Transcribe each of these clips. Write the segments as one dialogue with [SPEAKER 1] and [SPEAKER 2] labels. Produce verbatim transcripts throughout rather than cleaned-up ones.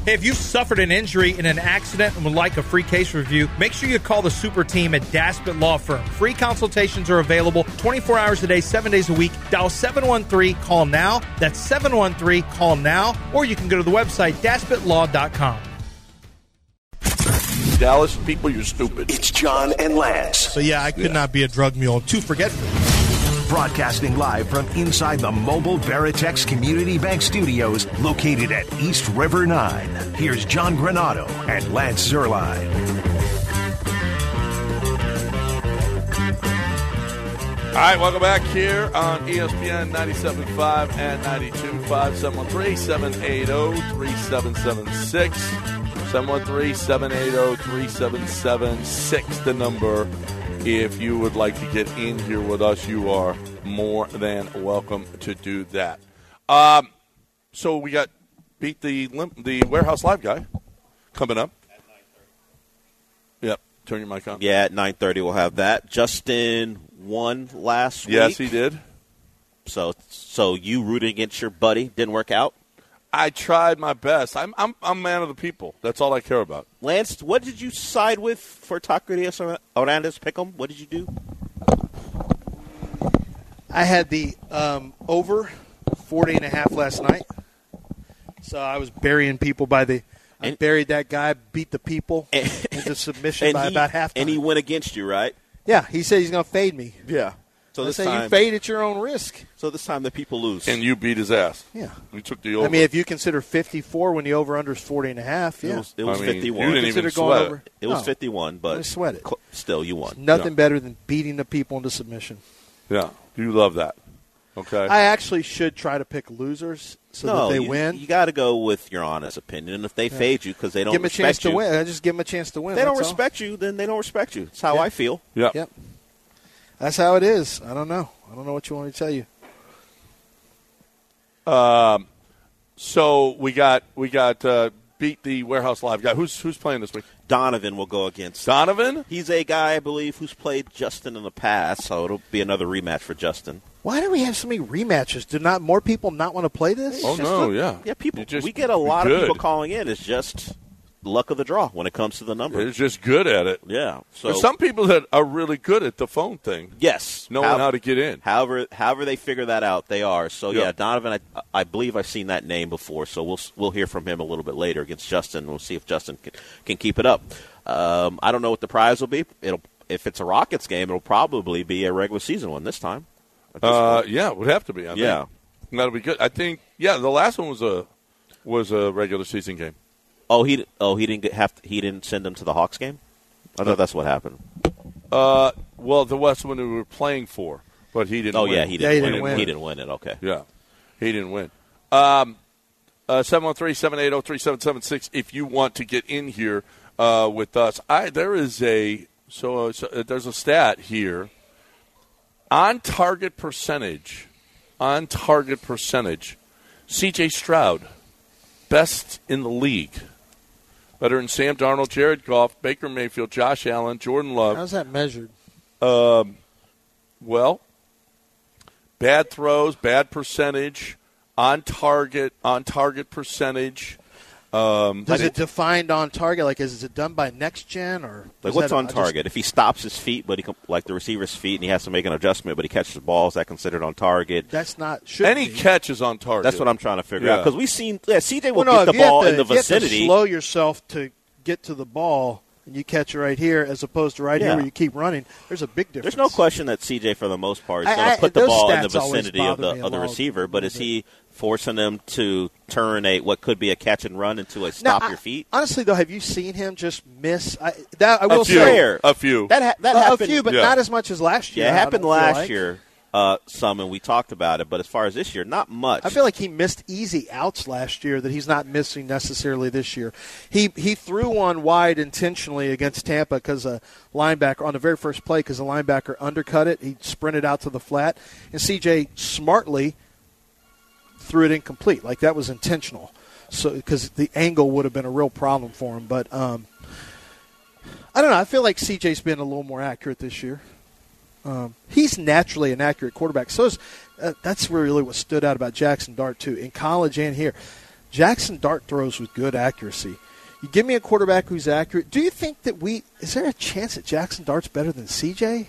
[SPEAKER 1] Hey, if you've suffered an injury in an accident and would like a free case review, make sure you call the super team at Daspit Law Firm. Free consultations are available twenty-four hours a day, seven days a week. Dial seven one three, call now. That's seven one three, call now. Or you can go to the website, daspit law dot com.
[SPEAKER 2] Dallas people, you're stupid.
[SPEAKER 3] It's John and Lance.
[SPEAKER 4] So, yeah, I could yeah. not be a drug mule. Too forgetful.
[SPEAKER 3] Broadcasting live from inside the mobile Veritex Community Bank Studios located at East River nine. Here's John Granado and Lance Zierlein.
[SPEAKER 2] All right, welcome back here on E S P N ninety-seven point five and ninety-two point five, seven one three, seven eight zero, three seven seven six. seven one three, seven eight zero, three seven seven six, the number. If you would like to get in here with us, you are more than welcome to do that. Um, so we got beat the the Warehouse Live guy coming up. At nine thirty. Yep. Turn your mic on.
[SPEAKER 5] Yeah, at nine thirty we'll have that. Justin won last week.
[SPEAKER 2] Yes, he did.
[SPEAKER 5] So, so you rooting against your buddy didn't work out?
[SPEAKER 2] I tried my best. I'm I'm I'm a man of the people. That's all I care about.
[SPEAKER 5] Lance, what did you side with for Taco Diaz Orandes Pick'em? What did you do?
[SPEAKER 4] I had the um, over forty and a half last night. So I was burying people by the I and, buried that guy, beat the people and, into submission by
[SPEAKER 5] he,
[SPEAKER 4] about half time.
[SPEAKER 5] And he went against you, right?
[SPEAKER 4] Yeah, he said he's going to fade me.
[SPEAKER 5] Yeah. So this
[SPEAKER 4] say
[SPEAKER 5] time,
[SPEAKER 4] you fade at your own risk.
[SPEAKER 5] So this time the people lose.
[SPEAKER 2] And you beat his ass.
[SPEAKER 4] Yeah.
[SPEAKER 2] We took the over.
[SPEAKER 4] I mean, if you consider fifty-four when the over-under is forty and a half, yeah.
[SPEAKER 5] It was, it was
[SPEAKER 2] I mean,
[SPEAKER 5] fifty-one.
[SPEAKER 2] You didn't even sweat it.
[SPEAKER 4] Over?
[SPEAKER 5] It was
[SPEAKER 4] no.
[SPEAKER 5] fifty-one, but
[SPEAKER 4] I sweat it.
[SPEAKER 5] Still, you won.
[SPEAKER 4] It's nothing
[SPEAKER 2] yeah.
[SPEAKER 4] better than beating the people into submission.
[SPEAKER 2] Yeah. You love that. Okay.
[SPEAKER 4] I actually should try to pick losers so
[SPEAKER 5] no,
[SPEAKER 4] that they
[SPEAKER 5] you,
[SPEAKER 4] win.
[SPEAKER 5] You got to go with your honest opinion. And if they yeah. fade you because they don't
[SPEAKER 4] give them
[SPEAKER 5] respect
[SPEAKER 4] a chance
[SPEAKER 5] you,
[SPEAKER 4] to win. I just give them a chance to win.
[SPEAKER 5] They don't
[SPEAKER 4] That's
[SPEAKER 5] respect
[SPEAKER 4] all.
[SPEAKER 5] you, then they don't respect you. That's how
[SPEAKER 4] yeah.
[SPEAKER 5] I feel.
[SPEAKER 2] Yeah.
[SPEAKER 4] Yep. That's how it is. I don't know. I don't know what you want me to tell you.
[SPEAKER 2] Um, so we got we got uh, beat the Warehouse Live guy. Who's who's playing this week?
[SPEAKER 5] Donovan will go against
[SPEAKER 2] Donovan.
[SPEAKER 5] He's a guy I believe who's played Justin in the past, so it'll be another rematch for Justin.
[SPEAKER 4] Why do we have so many rematches? Do not more people not want to play this?
[SPEAKER 2] Oh no,
[SPEAKER 5] a,
[SPEAKER 2] yeah,
[SPEAKER 5] yeah. People,
[SPEAKER 2] just,
[SPEAKER 5] we get a lot
[SPEAKER 2] good.
[SPEAKER 5] of people calling in. It's just luck of the draw when it comes to the number.
[SPEAKER 2] It's just good at it.
[SPEAKER 5] Yeah. So
[SPEAKER 2] there's some people that are really good at the phone thing.
[SPEAKER 5] Yes,
[SPEAKER 2] knowing how, how to get in.
[SPEAKER 5] However, however they figure that out, they are. So
[SPEAKER 2] yeah,
[SPEAKER 5] yeah Donovan, I, I believe I've seen that name before. So we'll we'll hear from him a little bit later against Justin. We'll see if Justin can, can keep it up. Um, I don't know what the prize will be. It'll if it's a Rockets game, it'll probably be a regular season one this time.
[SPEAKER 2] Uh, yeah, it would have to be. I
[SPEAKER 5] yeah,
[SPEAKER 2] think. That'll be good. I think. Yeah, the last one was a was a regular season game.
[SPEAKER 5] Oh, he oh he didn't get, have to, he didn't send them to the Hawks game. I thought that's what happened.
[SPEAKER 2] Uh, well, the West one we were playing for, but he didn't.
[SPEAKER 5] Oh
[SPEAKER 2] win.
[SPEAKER 5] yeah, he didn't,
[SPEAKER 4] yeah, he
[SPEAKER 5] win.
[SPEAKER 4] didn't win.
[SPEAKER 5] He didn't win it. Okay.
[SPEAKER 2] Yeah, he didn't win. Um, uh, seven one three seven eight zero three seven seven six. If you want to get in here uh, with us, I there is a so, uh, so uh, there's a stat here. On target percentage, on target percentage, C J Stroud, best in the league. Better than Sam Darnold, Jared Goff, Baker Mayfield, Josh Allen, Jordan Love.
[SPEAKER 4] How's that measured?
[SPEAKER 2] Um, well, bad throws, bad percentage, on target, on target percentage. Um,
[SPEAKER 4] Does it defined on target? Like, is it done by next gen or
[SPEAKER 5] like what's
[SPEAKER 4] that,
[SPEAKER 5] on
[SPEAKER 4] I
[SPEAKER 5] target?
[SPEAKER 4] Just,
[SPEAKER 5] if he stops his feet, but he like the receiver's feet, and he has to make an adjustment, but he catches the ball, is that considered on target?
[SPEAKER 4] That's not. Should
[SPEAKER 2] Any
[SPEAKER 4] be.
[SPEAKER 2] catch is on target.
[SPEAKER 5] That's what I'm trying to figure
[SPEAKER 2] yeah.
[SPEAKER 5] out because we've seen yeah, C J will
[SPEAKER 4] well, no,
[SPEAKER 5] get the
[SPEAKER 4] you
[SPEAKER 5] ball
[SPEAKER 4] to,
[SPEAKER 5] in the
[SPEAKER 4] if you
[SPEAKER 5] vicinity.
[SPEAKER 4] have to slow yourself to get to the ball. And you catch it right here as opposed to right
[SPEAKER 5] yeah.
[SPEAKER 4] here where you keep running. There's a big difference.
[SPEAKER 5] There's no question that C J, for the most part, is
[SPEAKER 4] I,
[SPEAKER 5] going
[SPEAKER 4] I,
[SPEAKER 5] to put the
[SPEAKER 4] those
[SPEAKER 5] ball in the
[SPEAKER 4] stats always
[SPEAKER 5] vicinity of
[SPEAKER 4] bother me
[SPEAKER 5] the
[SPEAKER 4] a
[SPEAKER 5] of the
[SPEAKER 4] lot-
[SPEAKER 5] receiver, but
[SPEAKER 4] a
[SPEAKER 5] is
[SPEAKER 4] little
[SPEAKER 5] he forcing them to turn a what could be a catch and run into a stop
[SPEAKER 4] Now, I-
[SPEAKER 5] your feet?
[SPEAKER 4] Honestly, though, have you seen him just miss? I, that I will
[SPEAKER 2] a few,
[SPEAKER 4] say
[SPEAKER 2] a few.
[SPEAKER 5] That ha- that
[SPEAKER 4] a,
[SPEAKER 5] happened.
[SPEAKER 4] a few, but
[SPEAKER 2] yeah.
[SPEAKER 4] not as much as last year.
[SPEAKER 5] yeah, it
[SPEAKER 4] I
[SPEAKER 5] happened
[SPEAKER 4] don't feel
[SPEAKER 5] last
[SPEAKER 4] like.
[SPEAKER 5] year. Uh, some and we talked about it, but as far as this year, not much.
[SPEAKER 4] I feel like he missed easy outs last year that he's not missing necessarily this year. He he threw one wide intentionally against Tampa because a linebacker on the very first play because the linebacker undercut it. He sprinted out to the flat, and C J smartly threw it incomplete. Like that was intentional. So because the angle would have been a real problem for him. But um, I don't know. I feel like C J's been a little more accurate this year. Um, he's naturally an accurate quarterback. So is, uh, that's really what stood out about Jackson Dart, too, in college and here. Jackson Dart throws with good accuracy. You give me a quarterback who's accurate. Do you think that we – is there a chance that Jackson Dart's better than C J?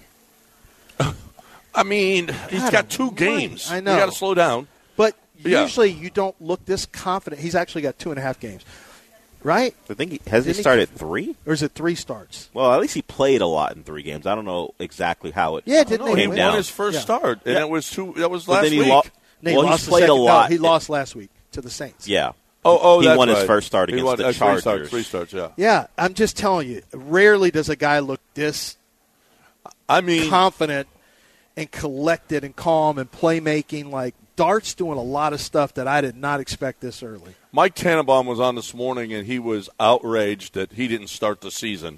[SPEAKER 2] I mean, he's
[SPEAKER 4] God
[SPEAKER 2] got two
[SPEAKER 4] almighty.
[SPEAKER 2] games.
[SPEAKER 4] I know.
[SPEAKER 2] You got to slow down.
[SPEAKER 4] But
[SPEAKER 2] Yeah.
[SPEAKER 4] usually you don't look this confident. He's actually got two and a half games, right?
[SPEAKER 5] I think he, has he
[SPEAKER 4] Didn't he-
[SPEAKER 5] started three?
[SPEAKER 4] Or is it three starts?
[SPEAKER 5] Well, at least he played a lot in three games. I don't know exactly how it
[SPEAKER 4] Yeah, didn't
[SPEAKER 2] No,
[SPEAKER 4] he?
[SPEAKER 2] he
[SPEAKER 5] came
[SPEAKER 2] won
[SPEAKER 5] down.
[SPEAKER 2] his first
[SPEAKER 4] Yeah.
[SPEAKER 2] start, and
[SPEAKER 5] Yeah.
[SPEAKER 2] it was two. That was
[SPEAKER 5] But
[SPEAKER 2] last
[SPEAKER 5] then he
[SPEAKER 2] week.
[SPEAKER 5] lo-
[SPEAKER 4] No, he
[SPEAKER 5] well,
[SPEAKER 4] lost
[SPEAKER 5] he's
[SPEAKER 4] the
[SPEAKER 5] played a
[SPEAKER 4] second- no,
[SPEAKER 5] lot.
[SPEAKER 4] he lost last week to the Saints.
[SPEAKER 5] Yeah.
[SPEAKER 2] Oh, oh,
[SPEAKER 5] He
[SPEAKER 2] that's
[SPEAKER 5] won his
[SPEAKER 2] right.
[SPEAKER 5] first start
[SPEAKER 2] He
[SPEAKER 5] against
[SPEAKER 2] won,
[SPEAKER 5] the
[SPEAKER 2] uh, three starts,
[SPEAKER 5] Chargers.
[SPEAKER 2] Three starts, yeah.
[SPEAKER 4] Yeah, I'm just telling you, rarely does a guy look this
[SPEAKER 2] I mean,
[SPEAKER 4] confident and collected and calm and playmaking. Like, Dart's doing a lot of stuff that I did not expect this early.
[SPEAKER 2] Mike Tannenbaum was on this morning, and he was outraged that he didn't start the season.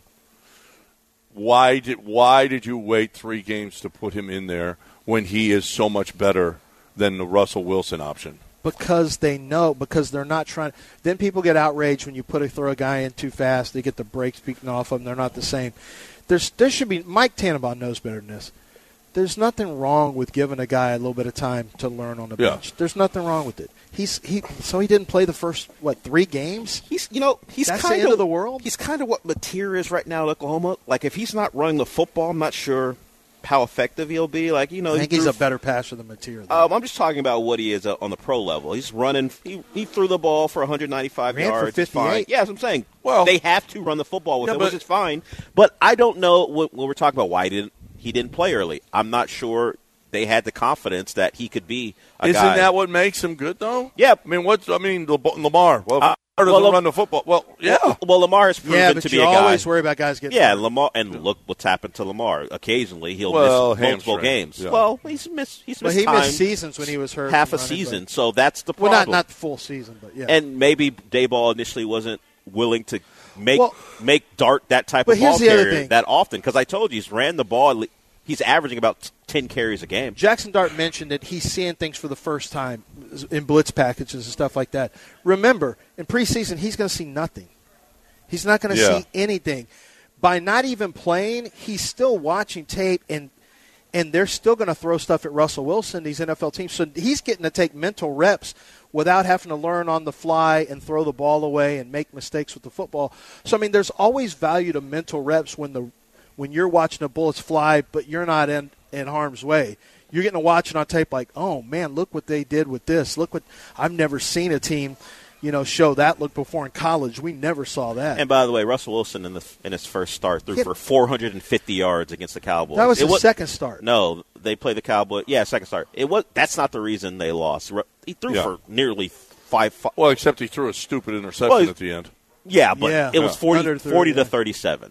[SPEAKER 2] Why did Why did you wait three games to put him in there when he is so much better than the Russell Wilson option?
[SPEAKER 4] Because they know, because they're not trying. Then people get outraged when you put a throw a guy in too fast. They get the brakes beaten off them. They're not the same. There's there should be Mike Tannenbaum knows better than this. There's nothing wrong with giving a guy a little bit of time to learn on the
[SPEAKER 2] Yeah.
[SPEAKER 4] bench. There's nothing wrong with it. He's he so he didn't play the first what three games.
[SPEAKER 5] He's, you know, he's
[SPEAKER 4] That's the
[SPEAKER 5] kind
[SPEAKER 4] end of the world?
[SPEAKER 5] He's kind of what Mateer is right now in Oklahoma. Like, if he's not running the football, I'm not sure how effective he'll be. Like, you know,
[SPEAKER 4] I
[SPEAKER 5] he
[SPEAKER 4] think he's
[SPEAKER 5] threw-
[SPEAKER 4] a better passer than Mateer. though.
[SPEAKER 5] Um, I'm just talking about what he is uh, on the pro level. He's running. He, he threw the ball for one hundred ninety-five
[SPEAKER 4] Ran for
[SPEAKER 5] yards. It's fine.
[SPEAKER 4] fifty-eight.
[SPEAKER 5] Yeah, that's what I'm saying.
[SPEAKER 2] Well-
[SPEAKER 5] they have to run the football with
[SPEAKER 2] Yeah,
[SPEAKER 5] him,
[SPEAKER 2] but-
[SPEAKER 5] which is fine. But I don't know when, when we're talking about why he didn't he didn't play early. I'm not sure they had the confidence that he could be a
[SPEAKER 2] Isn't
[SPEAKER 5] guy.
[SPEAKER 2] that what makes him good, though?
[SPEAKER 5] Yeah.
[SPEAKER 2] I mean, what's I mean, Lamar. Well,
[SPEAKER 5] Uh,
[SPEAKER 2] Lamar doesn't
[SPEAKER 5] well,
[SPEAKER 2] run the football. Well, yeah.
[SPEAKER 5] Well, Lamar has proven
[SPEAKER 4] yeah, but
[SPEAKER 5] to be
[SPEAKER 4] you
[SPEAKER 5] a guy.
[SPEAKER 4] always worry about guys getting
[SPEAKER 5] Yeah,
[SPEAKER 4] hurt.
[SPEAKER 5] Lamar, and look what's happened to Lamar. Occasionally, he'll
[SPEAKER 2] Well,
[SPEAKER 5] miss multiple
[SPEAKER 2] hamstring,
[SPEAKER 5] games.
[SPEAKER 2] yeah.
[SPEAKER 5] Well, he's missed. He's
[SPEAKER 4] Well,
[SPEAKER 5] missed
[SPEAKER 4] he
[SPEAKER 5] time,
[SPEAKER 4] missed seasons when he was hurt.
[SPEAKER 5] half a
[SPEAKER 4] from running,
[SPEAKER 5] season.
[SPEAKER 4] but-
[SPEAKER 5] So that's the
[SPEAKER 4] Well,
[SPEAKER 5] problem.
[SPEAKER 4] not not the full season, but yeah.
[SPEAKER 5] And maybe Dayball initially wasn't willing to make
[SPEAKER 4] Well,
[SPEAKER 5] make Dart that type
[SPEAKER 4] but
[SPEAKER 5] of ball
[SPEAKER 4] here's the other
[SPEAKER 5] carrier
[SPEAKER 4] thing.
[SPEAKER 5] that often. Because I told you, he's ran the ball. He's averaging about ten carries a game.
[SPEAKER 4] Jackson Dart mentioned that he's seeing things for the first time in blitz packages and stuff like that. Remember, in preseason, he's going to see nothing. He's not going to
[SPEAKER 2] Yeah.
[SPEAKER 4] see anything. By not even playing, he's still watching tape, and and they're still going to throw stuff at Russell Wilson, these N F L teams. So he's getting to take mental reps without having to learn on the fly and throw the ball away and make mistakes with the football. So, I mean, there's always value to mental reps when the when you're watching the bullets fly, but you're not in, in harm's way. You're getting to watch it on tape like, oh, man, look what they did with this. Look what – I've never seen a team, you know, show that look before in college. We never saw that.
[SPEAKER 5] And by the way, Russell Wilson in the in his first start threw
[SPEAKER 4] Yeah.
[SPEAKER 5] for four hundred fifty yards against the Cowboys.
[SPEAKER 4] that was
[SPEAKER 5] It
[SPEAKER 4] his second start.
[SPEAKER 5] No, they played the Cowboys. Yeah, second start. It was. That's not the reason they lost. Ru- He threw
[SPEAKER 2] Yeah.
[SPEAKER 5] for nearly five. five
[SPEAKER 2] Well, except he threw a stupid interception
[SPEAKER 5] Well,
[SPEAKER 2] at the end.
[SPEAKER 5] yeah, but
[SPEAKER 4] Yeah.
[SPEAKER 5] it was
[SPEAKER 2] Yeah.
[SPEAKER 5] forty,
[SPEAKER 4] Under thirty,
[SPEAKER 5] forty to
[SPEAKER 4] yeah.
[SPEAKER 5] thirty-seven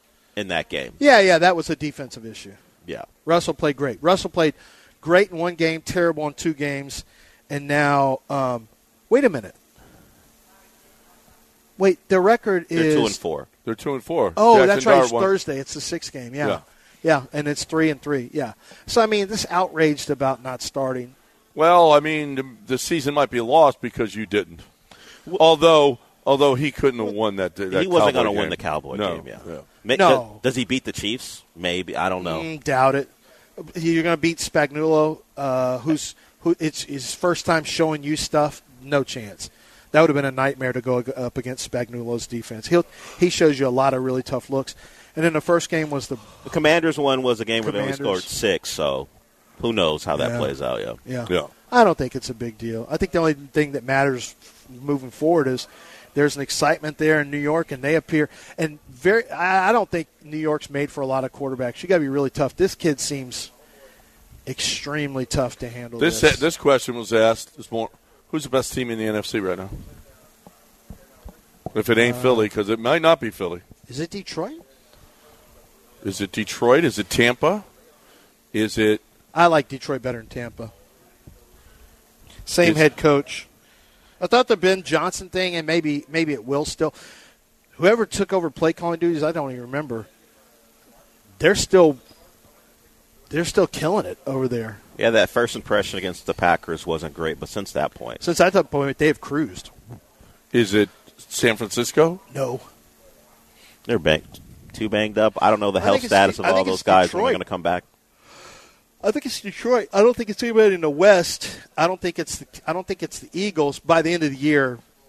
[SPEAKER 5] in that game.
[SPEAKER 4] Yeah, yeah, that was a defensive issue.
[SPEAKER 5] Yeah.
[SPEAKER 4] Russell played great. Russell played great in one game, terrible in two games, and now um, wait a minute. Wait, the record
[SPEAKER 5] They're
[SPEAKER 4] is
[SPEAKER 5] two and four.
[SPEAKER 2] They're two and four.
[SPEAKER 4] Oh,
[SPEAKER 2] Jackson
[SPEAKER 4] that's right.
[SPEAKER 2] Dart
[SPEAKER 4] It's
[SPEAKER 2] won.
[SPEAKER 4] Thursday. It's the sixth game. Yeah.
[SPEAKER 2] Yeah.
[SPEAKER 4] yeah, and it's three and three. Yeah. So I mean, this outraged about not starting.
[SPEAKER 2] Well, I mean, the, the season might be lost because you didn't. Although, although he couldn't have won that. that
[SPEAKER 5] He wasn't
[SPEAKER 2] going
[SPEAKER 5] to
[SPEAKER 2] to
[SPEAKER 5] win the Cowboy
[SPEAKER 2] no,
[SPEAKER 5] game. Yeah.
[SPEAKER 2] yeah.
[SPEAKER 5] Ma-
[SPEAKER 4] No.
[SPEAKER 5] Does, does he beat the Chiefs? Maybe. I don't know.
[SPEAKER 4] Mm, doubt it. You're going to beat Spagnuolo, uh, who's who? It's his first time showing you stuff. No chance. That would have been a nightmare to go up against Spagnuolo's defense. He'll he shows you a lot of really tough looks. And then the first game was the
[SPEAKER 5] The Commanders one was a game where they only
[SPEAKER 4] Commanders.
[SPEAKER 5] scored six, so who knows how that
[SPEAKER 4] Yeah.
[SPEAKER 5] plays out. Yeah.
[SPEAKER 4] yeah.
[SPEAKER 2] Yeah.
[SPEAKER 4] I don't think it's a big deal. I think the only thing that matters moving forward is there's an excitement there in New York, and they appear and very. I I don't think New York's made for a lot of quarterbacks. You got to be really tough. This kid seems extremely tough to handle.
[SPEAKER 2] This
[SPEAKER 4] This,
[SPEAKER 2] this question was asked this morning. Who's the best team in the N F C right now? If it ain't
[SPEAKER 4] Uh,
[SPEAKER 2] Philly, because it might not be Philly.
[SPEAKER 4] is it Detroit?
[SPEAKER 2] Is it Detroit? Is it Tampa? Is it
[SPEAKER 4] I like Detroit better than Tampa. Same
[SPEAKER 2] Is-
[SPEAKER 4] head coach. I thought the Ben Johnson thing, and maybe maybe it will still. Whoever took over play calling duties, I don't even remember. They're still, they're still killing it over there.
[SPEAKER 5] Yeah, that first impression against the Packers wasn't great, but since that point,
[SPEAKER 4] Since at that point, they have cruised.
[SPEAKER 2] is it San Francisco?
[SPEAKER 4] No,
[SPEAKER 5] they're banged, too banged up. I don't know the
[SPEAKER 4] I
[SPEAKER 5] health
[SPEAKER 4] think it's
[SPEAKER 5] status
[SPEAKER 4] De-
[SPEAKER 5] of
[SPEAKER 4] I
[SPEAKER 5] all
[SPEAKER 4] think
[SPEAKER 5] those
[SPEAKER 4] it's
[SPEAKER 5] guys when they're
[SPEAKER 4] Detroit.
[SPEAKER 5] going to come back.
[SPEAKER 4] I think it's Detroit. I don't think it's anybody in the West. I don't think it's the, I don't think it's the Eagles. By the end of the year,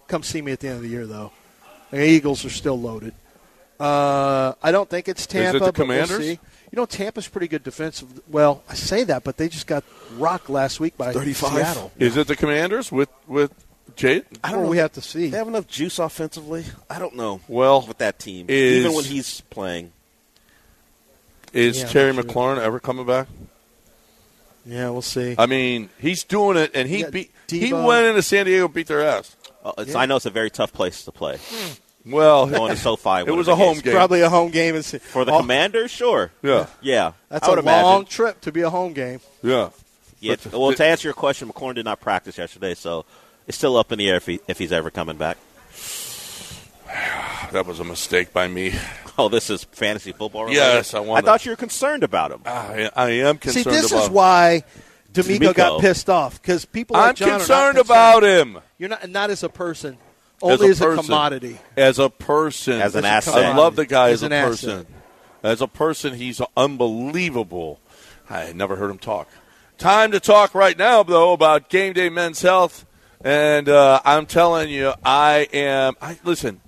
[SPEAKER 4] come see me at the end of the year, though. The Eagles are still loaded. Uh, I don't think it's Tampa.
[SPEAKER 2] Is it the
[SPEAKER 4] but
[SPEAKER 2] Commanders?
[SPEAKER 4] We'll see. You know, Tampa's pretty good defensive. Well, I say that, but they just got rocked last week by
[SPEAKER 5] thirty-five
[SPEAKER 4] Seattle.
[SPEAKER 2] Is it the Commanders with with Jay?
[SPEAKER 5] I don't
[SPEAKER 4] well,
[SPEAKER 5] know.
[SPEAKER 4] we have to see.
[SPEAKER 5] They have enough juice offensively. I don't know.
[SPEAKER 2] Well,
[SPEAKER 5] with that team,
[SPEAKER 2] is,
[SPEAKER 5] even when he's playing,
[SPEAKER 2] is
[SPEAKER 4] Yeah,
[SPEAKER 2] Terry
[SPEAKER 4] sure.
[SPEAKER 2] McLaurin ever coming back?
[SPEAKER 4] Yeah, we'll see.
[SPEAKER 2] I mean, he's doing it, and he
[SPEAKER 4] Yeah,
[SPEAKER 2] beat. He
[SPEAKER 4] Debo.
[SPEAKER 2] went into San Diego, beat their ass.
[SPEAKER 5] uh, it's,
[SPEAKER 4] Yeah.
[SPEAKER 5] I know it's a very tough place to play.
[SPEAKER 2] Well,
[SPEAKER 5] Going to SoFi,
[SPEAKER 2] it was a home game.
[SPEAKER 4] Probably a home game. Is
[SPEAKER 5] for the
[SPEAKER 4] oh,
[SPEAKER 5] Commanders. Sure,
[SPEAKER 2] Yeah,
[SPEAKER 5] yeah,
[SPEAKER 4] That's
[SPEAKER 5] I would
[SPEAKER 4] a long
[SPEAKER 5] imagine.
[SPEAKER 4] trip to be a home game.
[SPEAKER 2] yeah.
[SPEAKER 5] Yeah,
[SPEAKER 2] But-
[SPEAKER 5] well, to answer your question, McLaurin did not practice yesterday, so it's still up in the air if he if he's ever coming back.
[SPEAKER 2] That was a mistake by me.
[SPEAKER 5] Oh, this is fantasy football related?
[SPEAKER 2] Yes, I wanted-
[SPEAKER 5] I thought you were concerned about him.
[SPEAKER 2] I, I am concerned
[SPEAKER 4] See, this
[SPEAKER 2] about.
[SPEAKER 4] is why D'Amico
[SPEAKER 5] D'Amico.
[SPEAKER 4] got pissed off because people like
[SPEAKER 2] I'm
[SPEAKER 4] John
[SPEAKER 2] concerned,
[SPEAKER 4] are not concerned
[SPEAKER 2] about him
[SPEAKER 4] You're not not as a person, only
[SPEAKER 2] a
[SPEAKER 4] as a,
[SPEAKER 2] person.
[SPEAKER 4] commodity.
[SPEAKER 2] as a person.
[SPEAKER 5] As an
[SPEAKER 4] As a
[SPEAKER 5] asset.
[SPEAKER 2] I love the guy as,
[SPEAKER 4] As
[SPEAKER 2] a
[SPEAKER 4] an
[SPEAKER 2] person.
[SPEAKER 4] asset.
[SPEAKER 2] As a person, he's unbelievable. I never heard him talk. Time to talk right now, though, about Game Day Men's Health. And uh, I'm telling you, I am. I listen.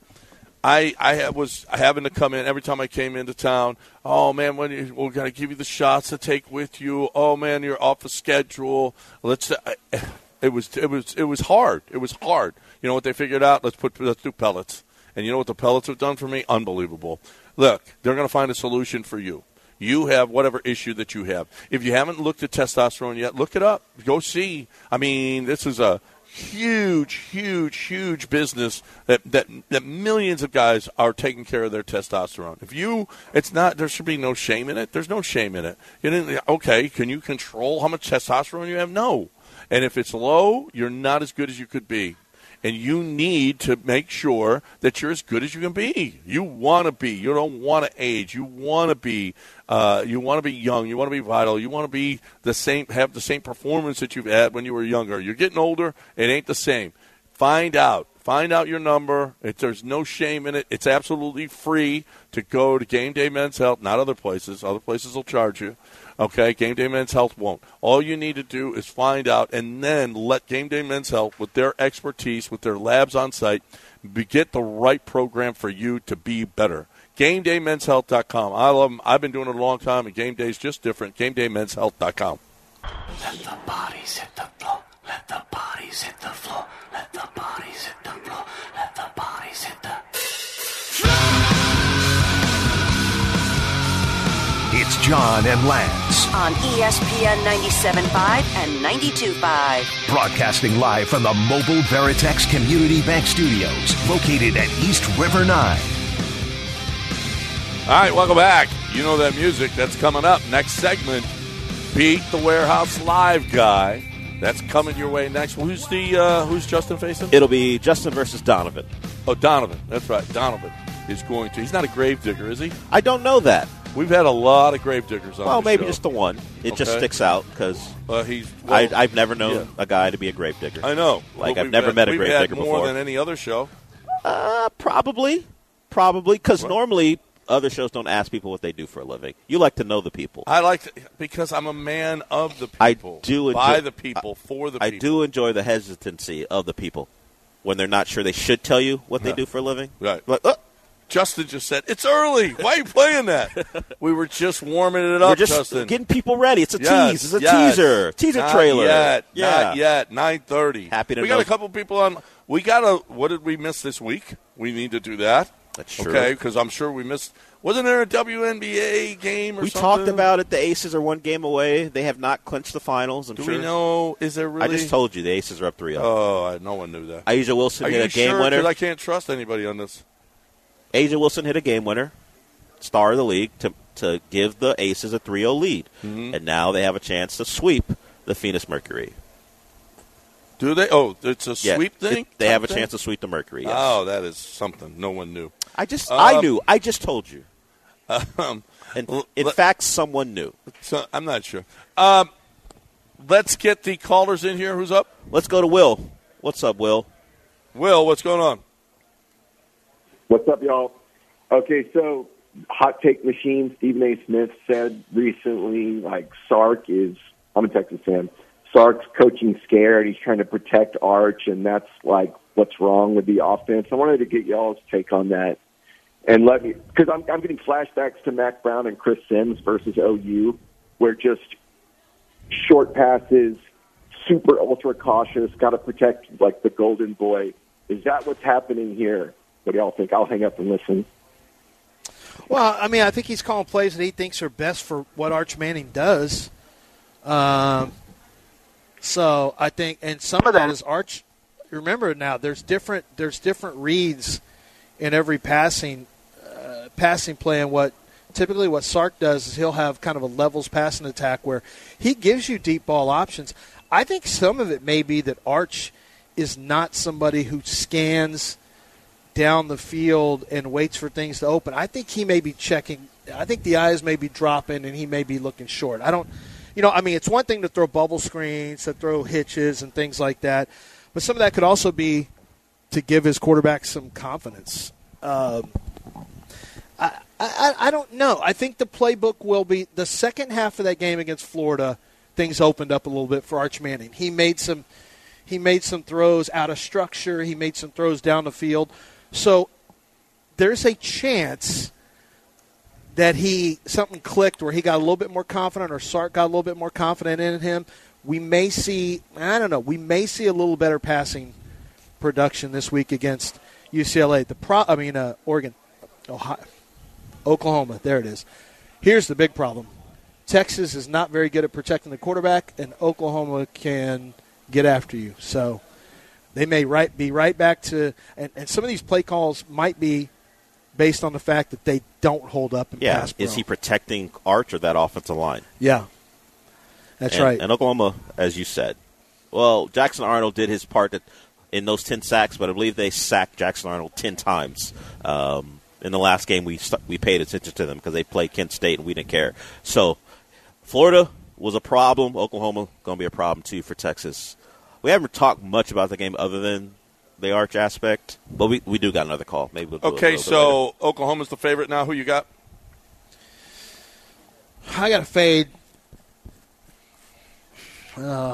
[SPEAKER 2] I I was having to come in every time I came into town. Oh man, when you, we're going to give you the shots to take with you. Oh man, you're off the schedule. Let's. I, it was it was it was hard. It was hard. You know what they figured out? Let's put let's do pellets. And you know what the pellets have done for me? Unbelievable. Look, they're going to find a solution for you. You have whatever issue that you have. If you haven't looked at testosterone yet, look it up. Go see. I mean, this is a huge, huge, huge business that, that that millions of guys are taking care of their testosterone. If you, it's not, there should be no shame in it. There's no shame in it. You didn't, okay, can you control how much testosterone you have? No. And if it's low, you're not as good as you could be. And you need to make sure that you're as good as you can be. You want to be. You don't want to age. You want to be. Uh, you want to be young. You want to be vital. You want to be the same. Have the same performance that you've had when you were younger. You're getting older. It ain't the same. Find out. Find out your number. If there's no shame in it, it's absolutely free to go to Game Day Men's Health. Not other places. Other places will charge you. Okay, Game Day Men's Health won't. All you need to do is find out and then let Game Day Men's Health, with their expertise, with their labs on site, be, get the right program for you to be better. Game Day Men's Health dot com. I love them. I've been doing it a long time, and Game Day's just different. Game Day Men's Health dot com.
[SPEAKER 6] Let the bodies hit the floor. Let the bodies hit the floor. Let the bodies hit the floor. Let the bodies hit the
[SPEAKER 3] It's John and Lance,
[SPEAKER 7] on E S P N ninety-seven point five and ninety-two point five.
[SPEAKER 3] broadcasting live from the Mobile Veritex Community Bank Studios, located at East River nine.
[SPEAKER 2] All right, welcome back. You know that music that's coming up. Next segment, Beat the Warehouse Live guy. That's coming your way next. Who's the uh, who's Justin facing?
[SPEAKER 5] It'll be Justin versus Donovan.
[SPEAKER 2] Oh, Donovan. That's right. Donovan is going to. He's not a grave digger, is he?
[SPEAKER 5] I don't know that.
[SPEAKER 2] We've had a lot of grave diggers on.
[SPEAKER 5] Well,
[SPEAKER 2] the
[SPEAKER 5] maybe
[SPEAKER 2] show.
[SPEAKER 5] just the one. It just
[SPEAKER 2] Okay.
[SPEAKER 5] sticks out because
[SPEAKER 2] Uh, he's. Well,
[SPEAKER 5] I I've never known
[SPEAKER 2] yeah.
[SPEAKER 5] a guy to be a grave digger.
[SPEAKER 2] I know.
[SPEAKER 5] Like,
[SPEAKER 2] But
[SPEAKER 5] I've
[SPEAKER 2] we've
[SPEAKER 5] never
[SPEAKER 2] had-
[SPEAKER 5] met a
[SPEAKER 2] we've
[SPEAKER 5] grave
[SPEAKER 2] had
[SPEAKER 5] digger
[SPEAKER 2] more
[SPEAKER 5] before.
[SPEAKER 2] than any other show.
[SPEAKER 5] Uh, probably, probably because
[SPEAKER 2] Right.
[SPEAKER 5] normally other shows don't ask people what they do for a living. You like to know the people.
[SPEAKER 2] I like to, because I'm a man of the
[SPEAKER 5] I
[SPEAKER 2] people.
[SPEAKER 5] do enjoy,
[SPEAKER 2] by the people, for the
[SPEAKER 5] I
[SPEAKER 2] people.
[SPEAKER 5] do enjoy the hesitancy of the people when they're not sure they should tell you what they
[SPEAKER 2] Yeah.
[SPEAKER 5] do for a living.
[SPEAKER 2] Right.
[SPEAKER 5] Like, oh,
[SPEAKER 2] Justin just said it's early. Why are you playing that? We were just warming it up,
[SPEAKER 5] we're just
[SPEAKER 2] Justin.
[SPEAKER 5] getting people ready. It's a
[SPEAKER 2] Yes,
[SPEAKER 5] tease. It's a
[SPEAKER 2] yes.
[SPEAKER 5] teaser. Teaser
[SPEAKER 2] Not
[SPEAKER 5] trailer.
[SPEAKER 2] Yet,
[SPEAKER 5] yeah.
[SPEAKER 2] Not yet. Nine thirty.
[SPEAKER 5] Happy to
[SPEAKER 2] We
[SPEAKER 5] know-
[SPEAKER 2] got a couple people on. We got a. What did we miss this week? We need to do that.
[SPEAKER 5] That's true.
[SPEAKER 2] Okay, because I'm sure we missed. Wasn't there a W N B A game or
[SPEAKER 5] We
[SPEAKER 2] something?
[SPEAKER 5] talked about it. The Aces are one game away. They have not clinched the finals. I'm
[SPEAKER 2] Do
[SPEAKER 5] sure.
[SPEAKER 2] we know? Is there really?
[SPEAKER 5] I just told you the Aces are up three oh.
[SPEAKER 2] Oh, I, no one knew that.
[SPEAKER 5] Asia Wilson
[SPEAKER 2] Are
[SPEAKER 5] hit
[SPEAKER 2] you
[SPEAKER 5] a game
[SPEAKER 2] sure?
[SPEAKER 5] winner.
[SPEAKER 2] 'Cause I can't trust anybody on this.
[SPEAKER 5] Asia Wilson hit a game winner, star of the league, to to give the Aces a three oh lead.
[SPEAKER 2] Mm-hmm.
[SPEAKER 5] And now they have a chance to sweep the Phoenix Mercury.
[SPEAKER 2] Do they? Oh, it's a
[SPEAKER 5] Yeah,
[SPEAKER 2] sweep thing.
[SPEAKER 5] it- they have a
[SPEAKER 2] type thing?
[SPEAKER 5] chance to sweep the Mercury. Yes.
[SPEAKER 2] Oh, that is something no one knew.
[SPEAKER 5] I just,
[SPEAKER 2] Um,
[SPEAKER 5] I knew. I just told you.
[SPEAKER 2] Um,
[SPEAKER 5] And
[SPEAKER 2] l-
[SPEAKER 5] in
[SPEAKER 2] let-
[SPEAKER 5] fact, someone knew.
[SPEAKER 2] so, I'm not sure. Um, let's get the callers in here. Who's up?
[SPEAKER 5] Let's go to Will. What's up, Will?
[SPEAKER 2] Will, what's going on?
[SPEAKER 8] What's up, y'all? Okay, so Hot Take Machine, Stephen A. Smith said recently, like, Sark is, I'm a Texas fan, Sark's coaching scared. He's trying to protect Arch, and that's, like, what's wrong with the offense. I wanted to get y'all's take on that. And let me, because I'm, I'm getting flashbacks to Mac Brown and Chris Sims versus O U, where just short passes, super ultra cautious, got to protect like the golden boy. Is that what's happening here? What do y'all think? I'll hang up and listen.
[SPEAKER 4] Well, I mean, I think he's calling plays that he thinks are best for what Arch Manning does. Um, so I think, and some of that is Arch. Remember now, there's different there's different reads in every passing uh, passing play, and what typically what Sark does is he'll have kind of a levels passing attack where he gives you deep ball options. I think some of it may be that Arch is not somebody who scans down the field and waits for things to open. I think he may be checking. I think the eyes may be dropping and he may be looking short. I don't, you know, I mean, it's one thing to throw bubble screens, to throw hitches and things like that, but some of that could also be to give his quarterback some confidence. Um, I, I, I don't know. I think the playbook will be the second half of that game against Florida. Things opened up a little bit for Arch Manning. He made some, he made some throws out of structure. He made some throws down the field. So there's a chance that he something clicked where he got a little bit more confident, or Sark got a little bit more confident in him. We may see, I don't know, we may see a little better passing production this week against U C L A. The pro, I mean, uh, Oregon, Ohio, Oklahoma. There it is. Here's the big problem: Texas is not very good at protecting the quarterback, and Oklahoma can get after you. So they may right be right back to, and, and some of these play calls might be based on the fact that they don't hold up and
[SPEAKER 5] yeah.
[SPEAKER 4] pass pro.
[SPEAKER 5] Is he protecting Arch or that offensive line?
[SPEAKER 4] Yeah, that's
[SPEAKER 5] and,
[SPEAKER 4] right.
[SPEAKER 5] And Oklahoma, as you said, well, Jackson Arnold did his part that, in those ten sacks, but I believe they sacked Jackson Arnold ten times. Um, in the last game, we st- we paid attention to them because they played Kent State and we didn't care. So Florida was a problem. Oklahoma going to be a problem too for Texas. We haven't talked much about the game other than the Arch aspect, but we, we do got another call. Maybe we'll do
[SPEAKER 2] okay,
[SPEAKER 5] it a
[SPEAKER 2] so
[SPEAKER 5] later.
[SPEAKER 2] Oklahoma's the favorite now. Who you got?
[SPEAKER 4] I got a fade. Uh,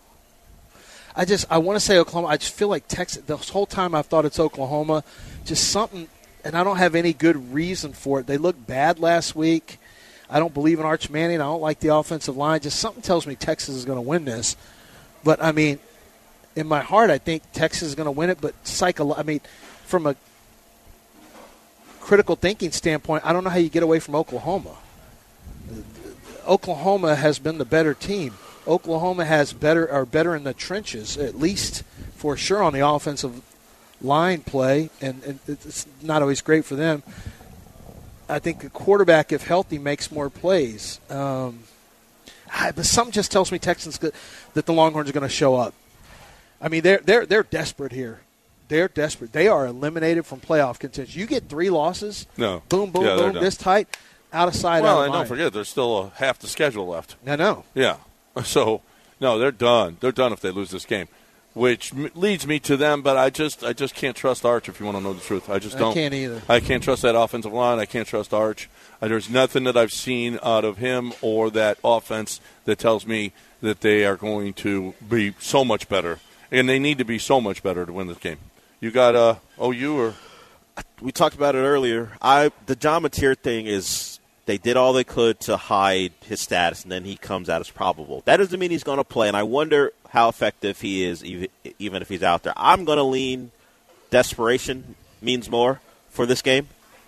[SPEAKER 4] I just I want to say Oklahoma. I just feel like Texas. This whole time I've thought it's Oklahoma. Just something, and I don't have any good reason for it. They looked bad last week. I don't believe in Arch Manning. I don't like the offensive line. Just something tells me Texas is going to win this. But I mean, in my heart, I think Texas is going to win it. But psycho, I mean, from a critical thinking standpoint, I don't know how you get away from Oklahoma. Oklahoma has been the better team. Oklahoma has better are better in the trenches, at least for sure on the offensive line play, and, and it's not always great for them. I think the quarterback, if healthy, makes more plays. Um, but something just tells me Texans that the Longhorns are going to show up. I mean, they're they're they're desperate here. They're desperate. They are eliminated from playoff contention. You get three losses,
[SPEAKER 2] no,
[SPEAKER 4] boom, boom,
[SPEAKER 2] yeah,
[SPEAKER 4] boom, this tight, out of sight,
[SPEAKER 2] well,
[SPEAKER 4] out of
[SPEAKER 2] and
[SPEAKER 4] mind.
[SPEAKER 2] don't forget, there's still a half the schedule left.
[SPEAKER 4] I know.
[SPEAKER 2] Yeah. So, no, they're done. They're done if they lose this game, which m- leads me to them. But I just, I just can't trust Arch. If you want to know the truth, I just don't.
[SPEAKER 4] I can't either.
[SPEAKER 2] I can't trust that offensive line. I can't trust Arch. Uh, there's nothing that I've seen out of him or that offense that tells me that they are going to be so much better, and they need to be so much better to win this game. You got uh, O U or?
[SPEAKER 5] We talked about it earlier. I the John Mateer thing is. They did all they could to hide his status, and then he comes out as probable. That doesn't mean he's going to play, and I wonder how effective he is even, even if he's out there. I'm going to lean desperation means more for this game.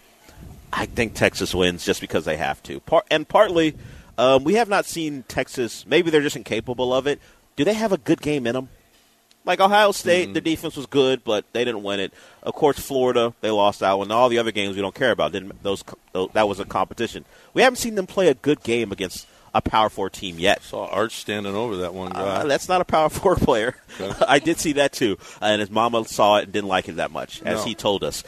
[SPEAKER 5] I think Texas wins just because they have to. Part, and partly, um, we have not seen Texas. Maybe they're just incapable of it. Do they have a good game in them? Like Ohio State, mm-hmm. the defense was good, but they didn't win it. Of course, Florida, they lost that one. All the other games we don't care about. Didn't those? That was a competition. We haven't seen them play a good game against a Power Four team yet.
[SPEAKER 2] Saw Arch standing over that one guy.
[SPEAKER 5] Uh, that's not a Power Four player. Okay. I did see that too, and his mama saw it and didn't like it that much, as no. he told us.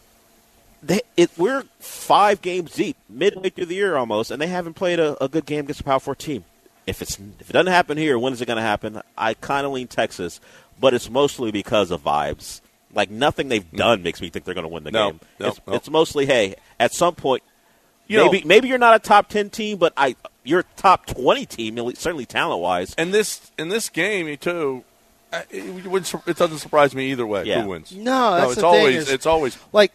[SPEAKER 5] They, it, we're five games deep, midway through the year almost, and they haven't played a, a good game against a Power Four team. If it's if it doesn't happen here, when is it going to happen? I kind of lean Texas, but it's mostly because of vibes. Like, nothing they've done makes me think they're going to win the
[SPEAKER 2] no,
[SPEAKER 5] game.
[SPEAKER 2] No,
[SPEAKER 5] it's,
[SPEAKER 2] no.
[SPEAKER 5] it's mostly, hey, at some point,
[SPEAKER 2] you
[SPEAKER 5] maybe
[SPEAKER 2] know,
[SPEAKER 5] maybe you're not a top ten team, but I you're a top twenty team, certainly talent-wise.
[SPEAKER 2] And this in this game, too, uh, it, wouldn't, it doesn't surprise me either way.
[SPEAKER 5] Yeah.
[SPEAKER 2] Who wins?
[SPEAKER 4] No, that's
[SPEAKER 2] no, it's
[SPEAKER 4] the
[SPEAKER 2] always
[SPEAKER 4] thing is,
[SPEAKER 2] it's always
[SPEAKER 4] like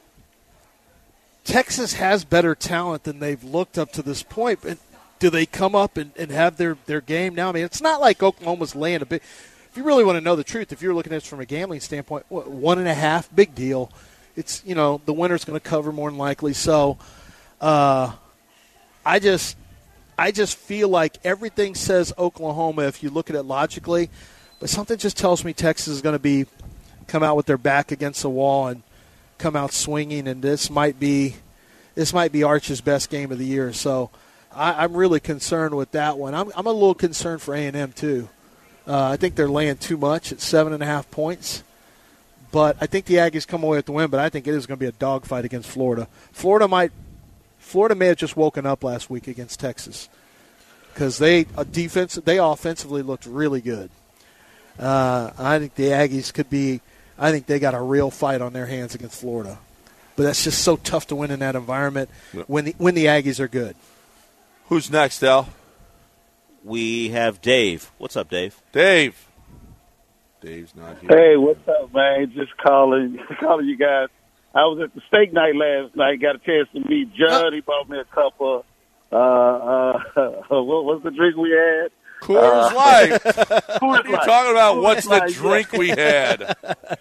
[SPEAKER 4] Texas has better talent than they've looked up to this point. But do they come up and, and have their, their game now? I mean, it's not like Oklahoma's laying a big. If you really want to know the truth, if you're looking at it from a gambling standpoint, what, one and a half, big deal. It's, you know, the winner's going to cover more than likely. So, uh, I just, I just feel like everything says Oklahoma if you look at it logically, but something just tells me Texas is going to be come out with their back against the wall and come out swinging, and this might be, this might be Arch's best game of the year. So, I, I'm really concerned with that one. I'm, I'm a little concerned for A and M too. Uh, I think they're laying too much at seven and a half points. But I think the Aggies come away with the win, but I think it is going to be a dogfight against Florida. Florida might, Florida may have just woken up last week against Texas because they a defense, they offensively looked really good. Uh, I think the Aggies could be, I think they got a real fight on their hands against Florida. But that's just so tough to win in that environment
[SPEAKER 2] yep.
[SPEAKER 4] when the when the Aggies are good.
[SPEAKER 2] Who's next, Al?
[SPEAKER 5] We have Dave. What's up, Dave?
[SPEAKER 2] Dave. Dave's not here.
[SPEAKER 9] Hey, what's up, man? Just calling, calling you guys. I was at the steak night last night. Got a chance to meet Judd. He bought me a cup of, uh, uh, what was the drink we had?
[SPEAKER 2] Coors
[SPEAKER 9] uh,
[SPEAKER 2] Light.
[SPEAKER 9] Coors
[SPEAKER 2] What are you
[SPEAKER 9] Light.
[SPEAKER 2] talking about?
[SPEAKER 9] Coors
[SPEAKER 2] What's
[SPEAKER 9] Light,
[SPEAKER 2] the drink
[SPEAKER 9] yeah.
[SPEAKER 2] we had?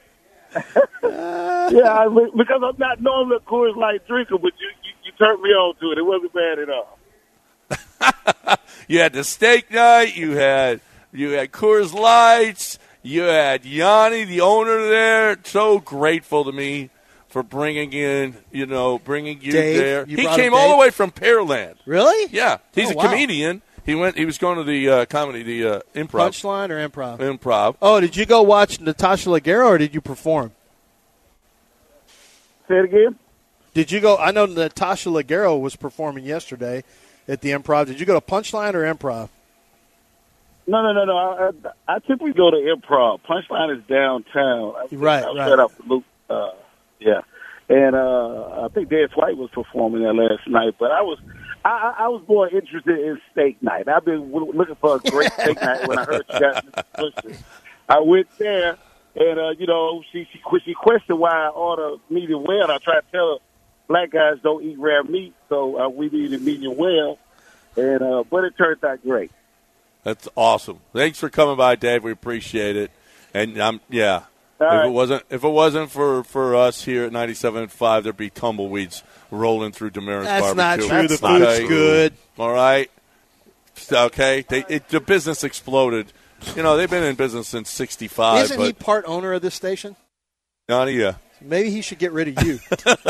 [SPEAKER 9] Yeah, I mean, because I'm not normally a Coors Light drinker, but you, you, you turned me on to it. It wasn't bad at all.
[SPEAKER 2] You had the steak night. You had you had Coors Lights. You had Yanni, the owner there. So grateful to me for bringing in, you know, bringing you
[SPEAKER 4] Dave,
[SPEAKER 2] there.
[SPEAKER 4] you
[SPEAKER 2] He
[SPEAKER 4] brought
[SPEAKER 2] came
[SPEAKER 4] him,
[SPEAKER 2] all the
[SPEAKER 4] Dave?
[SPEAKER 2] way from Pearland.
[SPEAKER 4] Really?
[SPEAKER 2] Yeah, he's
[SPEAKER 4] Oh,
[SPEAKER 2] a
[SPEAKER 4] wow.
[SPEAKER 2] comedian. He went. He was going to the uh, comedy, the uh, improv.
[SPEAKER 4] Punchline or improv?
[SPEAKER 2] Improv.
[SPEAKER 4] Oh, did you go watch Natasha Leggero or did you perform?
[SPEAKER 9] Say it again?
[SPEAKER 4] Did you go? I know Natasha Leggero was performing yesterday at the improv. Did you go to Punchline or improv?
[SPEAKER 9] No, no, no, no. I, I, I typically go to improv. Punchline is downtown. I,
[SPEAKER 4] Right,
[SPEAKER 9] I'll
[SPEAKER 4] right.
[SPEAKER 9] Set up Luke. Uh, yeah, and uh, I think Dez White was performing there last night. But I was, I, I was more interested in steak night. I've been w- looking for a great steak night when I heard you guys pushing. I went there, and uh, you know, she she she questioned why I ordered medium well. And I tried to tell her black guys don't eat rare meat, so uh, we needed medium well. And uh, but it turned out great.
[SPEAKER 2] That's awesome. Thanks for coming by, Dave. We appreciate it. And I'm yeah.
[SPEAKER 9] All
[SPEAKER 2] if
[SPEAKER 9] right.
[SPEAKER 2] it wasn't if it wasn't for, for us here at ninety-seven point five, there'd be tumbleweeds rolling through Damaris
[SPEAKER 4] That's not
[SPEAKER 2] Barbecue.
[SPEAKER 4] true. The
[SPEAKER 2] That's
[SPEAKER 4] food's
[SPEAKER 2] okay?
[SPEAKER 4] good.
[SPEAKER 2] All right. Okay. They, it, the business exploded. You know, they've been in business since sixty-five.
[SPEAKER 4] Isn't
[SPEAKER 2] but
[SPEAKER 4] he part owner of this station?
[SPEAKER 2] Not yeah.
[SPEAKER 4] Maybe he should get rid of you.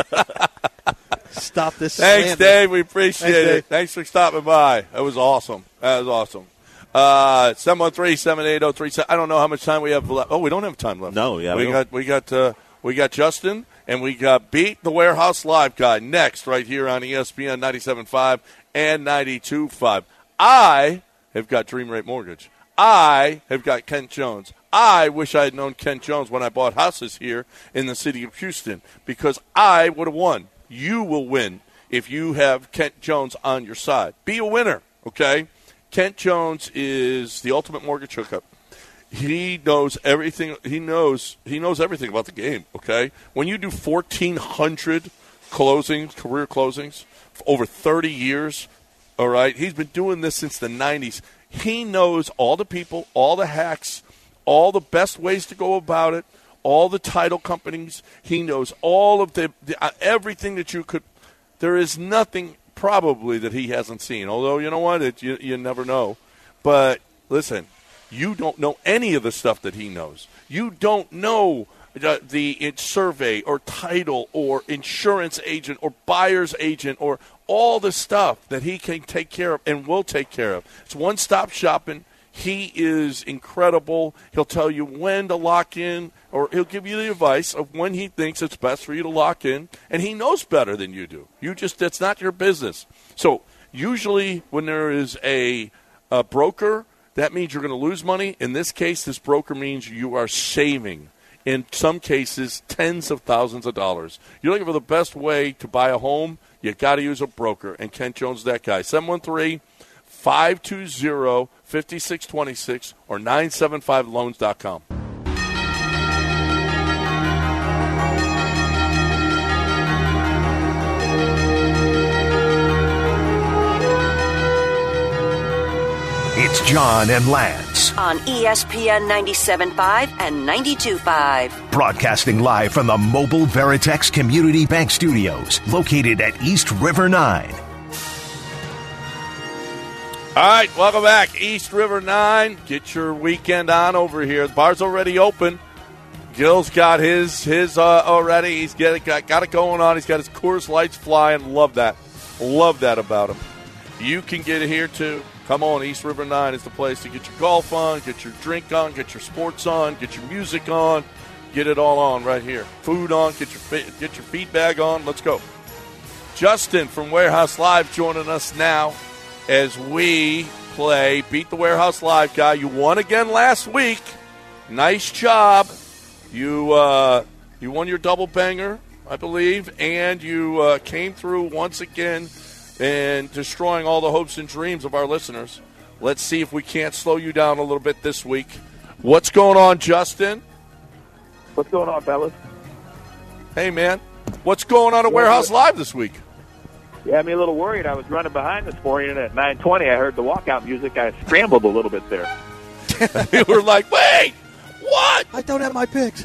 [SPEAKER 4] Stop this.
[SPEAKER 2] Thanks,
[SPEAKER 4] slander.
[SPEAKER 2] Dave. We appreciate
[SPEAKER 4] Thanks,
[SPEAKER 2] it.
[SPEAKER 4] Dave.
[SPEAKER 2] Thanks for stopping by. That was awesome. That was awesome. Uh, seven one three, seven eight zero, three seven I don't know how much time we have left. Oh, we don't have time left.
[SPEAKER 5] No, yeah,
[SPEAKER 2] we
[SPEAKER 5] we
[SPEAKER 2] got we got uh, we got Justin and we got Beat the Warehouse Live guy next right here on E S P N ninety-seven point five and ninety-two point five. I have got Dream Rate Mortgage. I have got Kent Jones. I wish I had known Kent Jones when I bought houses here in the city of Houston because I would have won. You will win if you have Kent Jones on your side. Be a winner, okay? Kent Jones is the ultimate mortgage hookup. He knows everything. He knows he knows everything about the game, okay? When you do fourteen hundred closings, career closings, for over thirty years, all right? He's been doing this since the nineties. He knows all the people, all the hacks, all the best ways to go about it, all the title companies. He knows all of the, the uh, everything that you could. There is nothing probably that he hasn't seen. Although, you know what? It, you, you never know. But listen, you don't know any of the stuff that he knows. You don't know the, the it survey or title or insurance agent or buyer's agent or all the stuff that he can take care of and will take care of. It's one-stop shopping. He is incredible. He'll tell you when to lock in, or he'll give you the advice of when he thinks it's best for you to lock in, and he knows better than you do. You just, that's not your business. So usually when there is a, a broker, that means you're going to lose money. In this case, this broker means you are saving, in some cases, tens of thousands of dollars. You're looking for the best way to buy a home, you got to use a broker, and Kent Jones is that guy. seven one three, five two zero, five six two six or nine seven five loans dot com.
[SPEAKER 3] It's John and Lance.
[SPEAKER 7] On E S P N ninety-seven point five and ninety-two point five.
[SPEAKER 3] Broadcasting live from the Mobile Veritex Community Bank Studios, located at East River nine.
[SPEAKER 2] All right, welcome back. East River nine. Get your weekend on over here. The bar's already open. Gil's got his his uh, already. He's get it, got, got it going on. He's got his Coors Lights flying. Love that. Love that about him. You can get here, too. Come on, East River nine is the place to get your golf on, get your drink on, get your sports on, get your music on, get it all on right here. Food on, get your get your feed bag on. Let's go. Justin from Warehouse Live joining us now as we play Beat the Warehouse Live guy. You won again last week. Nice job. You uh, you won your double banger, I believe, and you uh, came through once again and destroying all the hopes and dreams of our listeners. Let's see if we can't slow you down a little bit this week. What's going on, Justin?
[SPEAKER 10] What's going on, fellas?
[SPEAKER 2] Hey, man. What's going on at Warehouse Live this week?
[SPEAKER 10] You had me a little worried. I was running behind this morning, and at nine twenty, I heard the walkout music. I scrambled a little bit there.
[SPEAKER 2] You were like, wait, what?
[SPEAKER 4] I don't have my picks.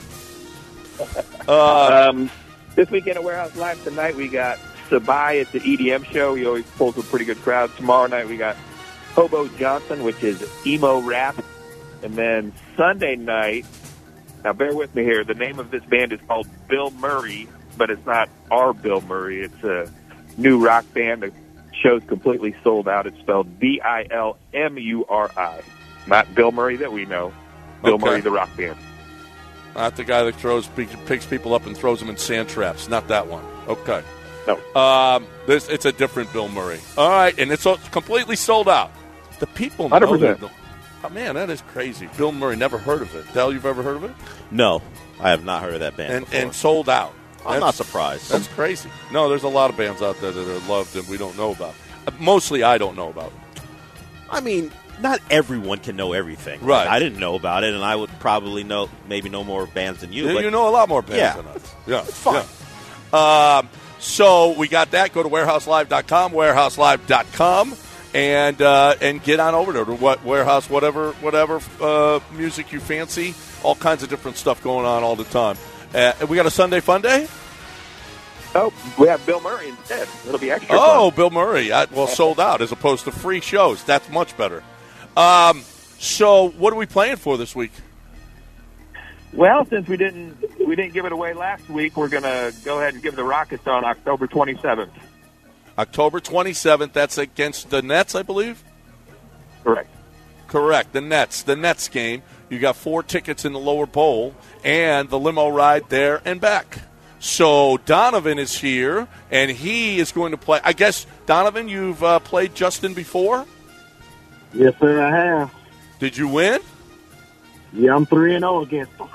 [SPEAKER 2] Uh,
[SPEAKER 10] um, this weekend at Warehouse Live tonight, we got Sabai at the E D M show. He always pulls a pretty good crowd. Tomorrow night we got Hobo Johnson, which is emo rap. And then Sunday night, now bear with me here, the name of this band is called Bill Murray, but it's not our Bill Murray. It's a new rock band. The show's completely sold out. It's spelled B I L M U R I. Not Bill Murray that we know. Bill
[SPEAKER 2] Okay.
[SPEAKER 10] Murray, the rock band.
[SPEAKER 2] Not the guy that throws picks people up and throws them in sand traps. Not that one. Okay.
[SPEAKER 10] No.
[SPEAKER 2] Um, this, it's a different Bill Murray. All right, and it's completely sold out. The people know.
[SPEAKER 10] one hundred percent.
[SPEAKER 2] that- Oh, man, that is crazy. Bill Murray, never heard of it. Dell, you've ever heard of it?
[SPEAKER 5] No, I have not heard of that band
[SPEAKER 2] And,
[SPEAKER 5] before.
[SPEAKER 2] and sold out.
[SPEAKER 5] I'm not surprised.
[SPEAKER 2] That's crazy. No, there's a lot of bands out there that are loved and we don't know about. Uh, Mostly I don't know about.
[SPEAKER 5] I mean, not everyone can know everything.
[SPEAKER 2] Right.
[SPEAKER 5] I didn't know about it, and I would probably know maybe know more bands than you.
[SPEAKER 2] You,
[SPEAKER 5] but
[SPEAKER 2] you know a lot more bands
[SPEAKER 5] Yeah.
[SPEAKER 2] than us. Yeah,
[SPEAKER 5] fine.
[SPEAKER 2] yeah. Um, so we got that. Go to warehouse live dot com, warehouse live dot com, and uh, and get on over there to what Warehouse, whatever whatever uh, music you fancy. All kinds of different stuff going on all the time. Uh, we got a Sunday Fun Day.
[SPEAKER 10] Oh, we have Bill Murray instead. It'll be extra
[SPEAKER 2] Oh,
[SPEAKER 10] fun.
[SPEAKER 2] Bill Murray. I, well, sold out as opposed to free shows. That's much better. Um, so what are we playing for this week?
[SPEAKER 10] Well, since we didn't we didn't give it away last week, we're going to go ahead and give the Rockets on October twenty-seventh.
[SPEAKER 2] October twenty-seventh. That's against the Nets, I believe.
[SPEAKER 10] Correct.
[SPEAKER 2] Correct. The Nets. The Nets game. You got four tickets in the lower bowl and the limo ride there and back. So Donovan is here, and he is going to play. I guess, Donovan, you've uh, played Justin before?
[SPEAKER 9] Yes, sir, I have.
[SPEAKER 2] Did you win?
[SPEAKER 9] Yeah, I'm three and zero against him.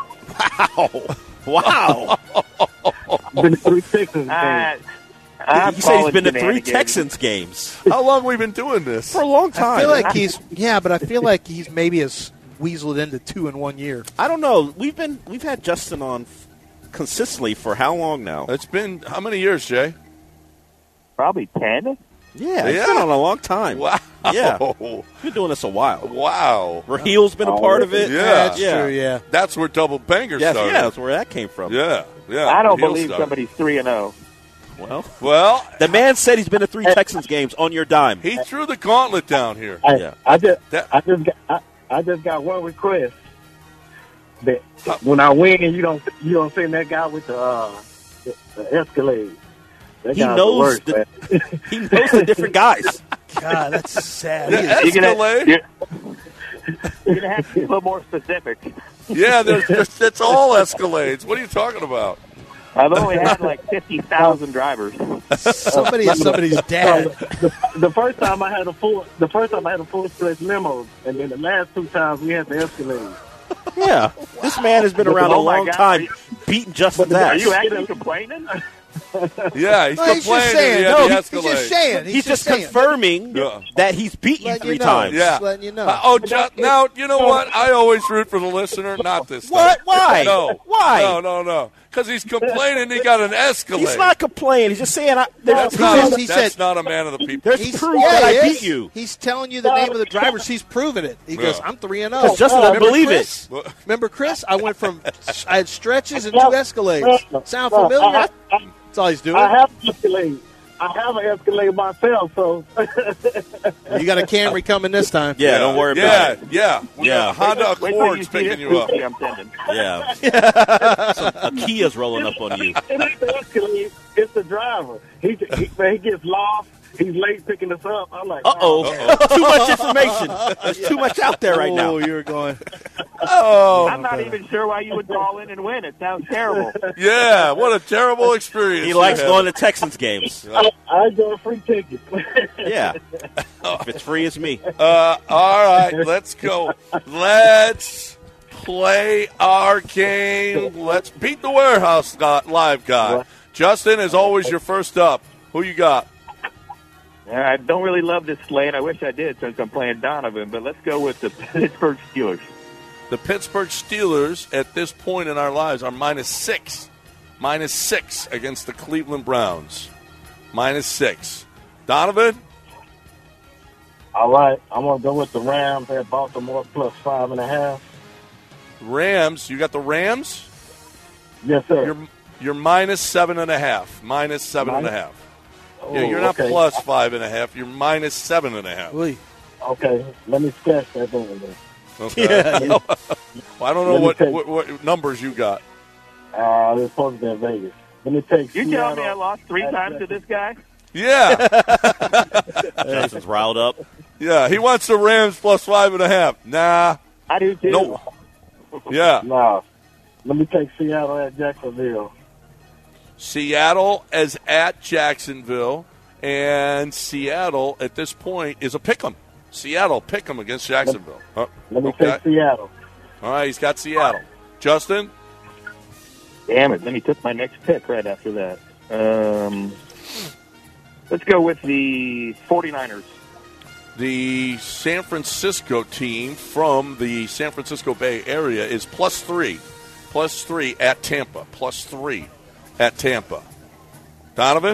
[SPEAKER 5] Wow.
[SPEAKER 9] Been to three Texans
[SPEAKER 10] Uh,
[SPEAKER 9] games.
[SPEAKER 10] I'm
[SPEAKER 5] He said he's
[SPEAKER 10] calling
[SPEAKER 5] been to three
[SPEAKER 10] shenanigans.
[SPEAKER 5] Texans games
[SPEAKER 2] How long have we been doing this?
[SPEAKER 5] for a long time.
[SPEAKER 4] I feel like he's yeah, but I feel like he's maybe has weaseled into two in one year.
[SPEAKER 5] I don't know. We've been we've had Justin on f- consistently for how long now?
[SPEAKER 2] It's been how many years, Jay?
[SPEAKER 10] Probably ten.
[SPEAKER 5] Yeah, it's
[SPEAKER 2] Yeah.
[SPEAKER 5] been on a long time.
[SPEAKER 2] Wow.
[SPEAKER 5] Yeah, we've been doing this a while.
[SPEAKER 2] Wow.
[SPEAKER 5] Rahil's been a part of it.
[SPEAKER 2] Yeah.
[SPEAKER 4] That's
[SPEAKER 5] yeah.
[SPEAKER 4] true. Yeah.
[SPEAKER 2] That's where Double Banger
[SPEAKER 5] Yes,
[SPEAKER 2] started.
[SPEAKER 5] yeah, that's where that came from.
[SPEAKER 2] Yeah, yeah.
[SPEAKER 10] I don't
[SPEAKER 2] He'll
[SPEAKER 10] believe
[SPEAKER 2] start.
[SPEAKER 10] somebody's three and zero.
[SPEAKER 5] Well,
[SPEAKER 2] Well,
[SPEAKER 5] the man said he's been to three Texans games on your dime.
[SPEAKER 2] he threw the gauntlet down here.
[SPEAKER 9] I,
[SPEAKER 5] Yeah.
[SPEAKER 9] I just,
[SPEAKER 2] That-
[SPEAKER 9] I just got, I, I just got one request. That when I win, you don't, you don't send that guy with the, uh, the, the Escalade. That
[SPEAKER 5] He
[SPEAKER 9] guy's
[SPEAKER 5] knows
[SPEAKER 9] the worst,
[SPEAKER 5] the-
[SPEAKER 9] man.
[SPEAKER 5] He knows the different guys.
[SPEAKER 4] God, that's sad.
[SPEAKER 2] The
[SPEAKER 4] He is-
[SPEAKER 10] You're gonna,
[SPEAKER 2] Escalade?
[SPEAKER 10] you're, you're gonna have to be a little more specific.
[SPEAKER 2] Yeah, there's, there's, it's all Escalades. What are you talking about?
[SPEAKER 10] I've only had like fifty thousand drivers.
[SPEAKER 4] somebody is somebody's dad.
[SPEAKER 9] the, the first time I had a full, the first time I had a full stretch limo, and then the last two times we had the Escalade.
[SPEAKER 5] Yeah, this man has been
[SPEAKER 9] But
[SPEAKER 5] around a
[SPEAKER 10] oh my
[SPEAKER 5] long
[SPEAKER 10] God,
[SPEAKER 5] time,
[SPEAKER 10] are you-
[SPEAKER 5] beating Justin's
[SPEAKER 9] but the-
[SPEAKER 10] Are
[SPEAKER 5] ass.
[SPEAKER 10] you actually complaining?
[SPEAKER 2] Yeah, he's
[SPEAKER 4] No, he's
[SPEAKER 2] complaining.
[SPEAKER 4] just saying.
[SPEAKER 2] He had
[SPEAKER 4] No,
[SPEAKER 2] the
[SPEAKER 4] he's, he's
[SPEAKER 2] Escalade.
[SPEAKER 4] just saying. He's,
[SPEAKER 5] He's just
[SPEAKER 4] saying.
[SPEAKER 5] confirming
[SPEAKER 2] Yeah.
[SPEAKER 5] that he's beat you
[SPEAKER 4] Letting
[SPEAKER 5] three
[SPEAKER 4] you know.
[SPEAKER 5] times.
[SPEAKER 2] Yeah.
[SPEAKER 4] Just letting you know.
[SPEAKER 2] Uh, oh, just, now you know what? I always root for the listener, not this time.
[SPEAKER 5] What? Why?
[SPEAKER 2] No.
[SPEAKER 5] Why?
[SPEAKER 2] No, no, no. Because he's complaining he got an Escalade.
[SPEAKER 5] He's not complaining. He's just saying I, there's
[SPEAKER 2] That's,
[SPEAKER 5] proof.
[SPEAKER 2] not,
[SPEAKER 4] He
[SPEAKER 2] that's
[SPEAKER 4] said-
[SPEAKER 2] not a man of the people.
[SPEAKER 5] There's
[SPEAKER 4] He's,
[SPEAKER 5] proof
[SPEAKER 4] yeah,
[SPEAKER 5] that I
[SPEAKER 4] he
[SPEAKER 5] beat
[SPEAKER 4] is.
[SPEAKER 5] you.
[SPEAKER 4] He's telling you the name of the drivers. He's proven it. He goes,
[SPEAKER 2] Yeah.
[SPEAKER 4] I'm three and
[SPEAKER 5] Because
[SPEAKER 4] oh.
[SPEAKER 5] Justin doesn't
[SPEAKER 4] Remember
[SPEAKER 5] believe
[SPEAKER 4] Chris?
[SPEAKER 5] it.
[SPEAKER 4] Remember Chris? I went from I had stretches and two Escalades. Sound familiar?
[SPEAKER 9] I, I,
[SPEAKER 4] That's all he's doing.
[SPEAKER 9] I have an Escalade. I have an Escalade myself, so.
[SPEAKER 4] You got a Camry coming this time.
[SPEAKER 5] Yeah, don't worry
[SPEAKER 2] yeah,
[SPEAKER 5] about it.
[SPEAKER 2] Yeah, We
[SPEAKER 5] Yeah.
[SPEAKER 2] got a Honda
[SPEAKER 10] Wait till you
[SPEAKER 2] Accord's
[SPEAKER 10] see
[SPEAKER 2] picking
[SPEAKER 10] this
[SPEAKER 2] you up.
[SPEAKER 10] movie I'm sending.
[SPEAKER 5] Yeah. So a Kia's rolling up on you.
[SPEAKER 9] It ain't the Escalade, it's the driver. He, he, man, he gets lost. He's late picking us up. I'm like,
[SPEAKER 5] Uh-oh.
[SPEAKER 9] oh.
[SPEAKER 5] Too much information. There's too much out there right now.
[SPEAKER 4] Oh, you're going.
[SPEAKER 2] Oh,
[SPEAKER 10] I'm not even sure why you would call in and win. It sounds terrible.
[SPEAKER 2] yeah, what a terrible experience.
[SPEAKER 5] He
[SPEAKER 2] you
[SPEAKER 5] likes
[SPEAKER 2] had.
[SPEAKER 5] going to Texans games.
[SPEAKER 9] I, I go free tickets.
[SPEAKER 5] Yeah. If it's free, it's me.
[SPEAKER 2] Uh, all right, let's go. Let's play our game. Let's beat the warehouse guy, live guy. Justin, as always, you're first up. Who you got?
[SPEAKER 10] I don't really love this slate. I wish I did since I'm playing Donovan, but let's go with the Pittsburgh Steelers.
[SPEAKER 2] The Pittsburgh Steelers at this point in our lives are minus six. Minus six against the Cleveland Browns. Minus six. Donovan?
[SPEAKER 9] All right, I'm going to go with the Rams at Baltimore plus five and a half.
[SPEAKER 2] Rams. You got the Rams?
[SPEAKER 9] Yes, sir.
[SPEAKER 2] You're, you're minus seven and a half. Minus seven and a half.
[SPEAKER 9] Oh,
[SPEAKER 2] Yeah, you're not
[SPEAKER 9] okay.
[SPEAKER 2] plus five and a half. You're minus seven and a half.
[SPEAKER 4] Oy.
[SPEAKER 9] Okay, let me scratch that over there.
[SPEAKER 2] Okay.
[SPEAKER 4] Yeah.
[SPEAKER 2] Well, I don't know
[SPEAKER 9] Let me
[SPEAKER 2] what,
[SPEAKER 9] take-
[SPEAKER 2] what what numbers you got.
[SPEAKER 9] Uh, it's supposed to be in Vegas. Let me take
[SPEAKER 10] You
[SPEAKER 9] Seattle.
[SPEAKER 10] telling me I lost three times to this guy?
[SPEAKER 2] Yeah,
[SPEAKER 5] Justin's riled up.
[SPEAKER 2] yeah. He wants the Rams plus five and a half. Nah,
[SPEAKER 10] I do too.
[SPEAKER 2] no. Yeah,
[SPEAKER 9] No. Let me take Seattle at Jacksonville.
[SPEAKER 2] Seattle is at Jacksonville, and Seattle at this point is a pick 'em. Seattle pick 'em against Jacksonville. Uh,
[SPEAKER 9] Let me
[SPEAKER 2] okay.
[SPEAKER 9] take Seattle.
[SPEAKER 2] All right, he's got Seattle. Justin,
[SPEAKER 10] Damn it. Then he took my next pick right after that. Um, let's go with the 49ers.
[SPEAKER 2] the San Francisco team from the San Francisco Bay Area is plus three, plus three at Tampa, plus three at Tampa. Donovan,